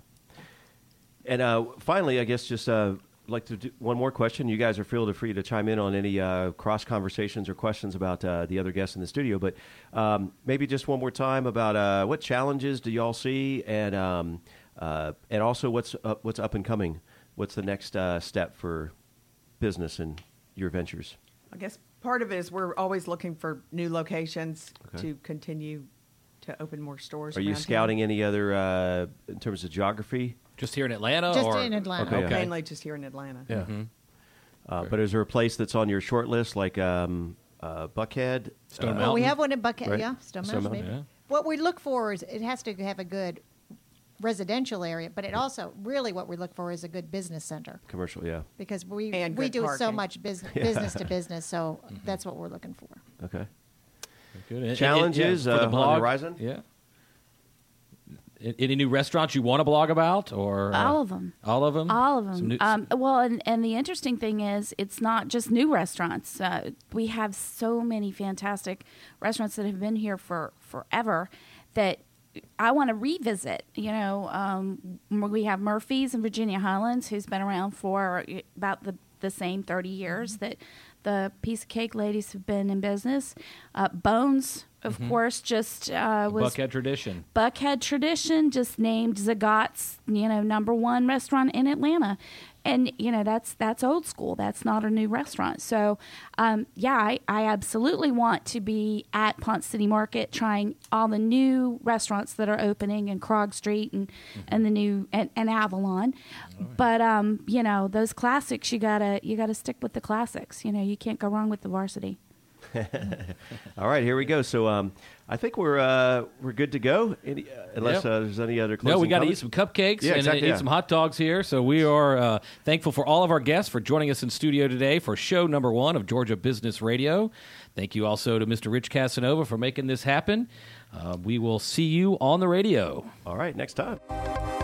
And uh, finally, I guess just uh, like to do one more question. You guys are feel free to chime in on any uh, cross conversations or questions about uh, the other guests in the studio. But um, maybe just one more time about uh, what challenges do y'all see, and um, uh, and also what's up, what's up and coming. What's the next uh, step for business and your ventures? I guess part of it is we're always looking for new locations Okay. to continue to open more stores. Are you around scouting any other uh, in terms of geography? Just here in Atlanta? Just or? in Atlanta. Okay, town. yeah. Mainly just here in Atlanta. Yeah. Uh, but is there a place that's on your short list, like um, uh, Buckhead? Stone Uh, Mountain? Well, we have one in Buckhead, Right. yeah, Stone Stone Mountain, Mountain, maybe. yeah. What we look for is it has to have a good residential area, but it also really what we look for is a good business center Commercial, yeah. because we And we good do so parking. much business business to business, so that's what we're looking for. Okay. Good. And- and- Challenges, yeah, for the uh, on the blog, horizon? Yeah. A- Any new restaurants you want to blog about, or uh, All of them. All of them. All of Some them. new- Um, well, and, and the interesting thing is, it's not just new restaurants. Uh, we have so many fantastic restaurants that have been here for forever that I want to revisit. You know, um, we have Murphy's in Virginia Highlands, who's been around for about the, the same thirty years that the Piece of Cake ladies have been in business. Uh, Bones, of course, just uh, was Buckhead tradition. Buckhead Tradition just named Zagat's, you know, number one restaurant in Atlanta. And, you know, that's that's old school. That's not a new restaurant. So, um, yeah, I, I absolutely want to be at Ponce City Market trying all the new restaurants that are opening in Krog Street and, and the new and, and Avalon. But, um, you know, those classics, you gotta you gotta stick with the classics. You know, you can't go wrong with the Varsity. All right, here we go. So um, I think we're uh, we're good to go. Any, uh, unless Yep. uh, there's any other closing No, we got to comments? eat some cupcakes Yeah, and exactly, eat yeah. some hot dogs here. So we are uh, thankful for all of our guests for joining us in studio today for show number one of Georgia Business Radio. Thank you also to Mister Rich Casanova for making this happen. Uh, we will see you on the radio. All right, next time.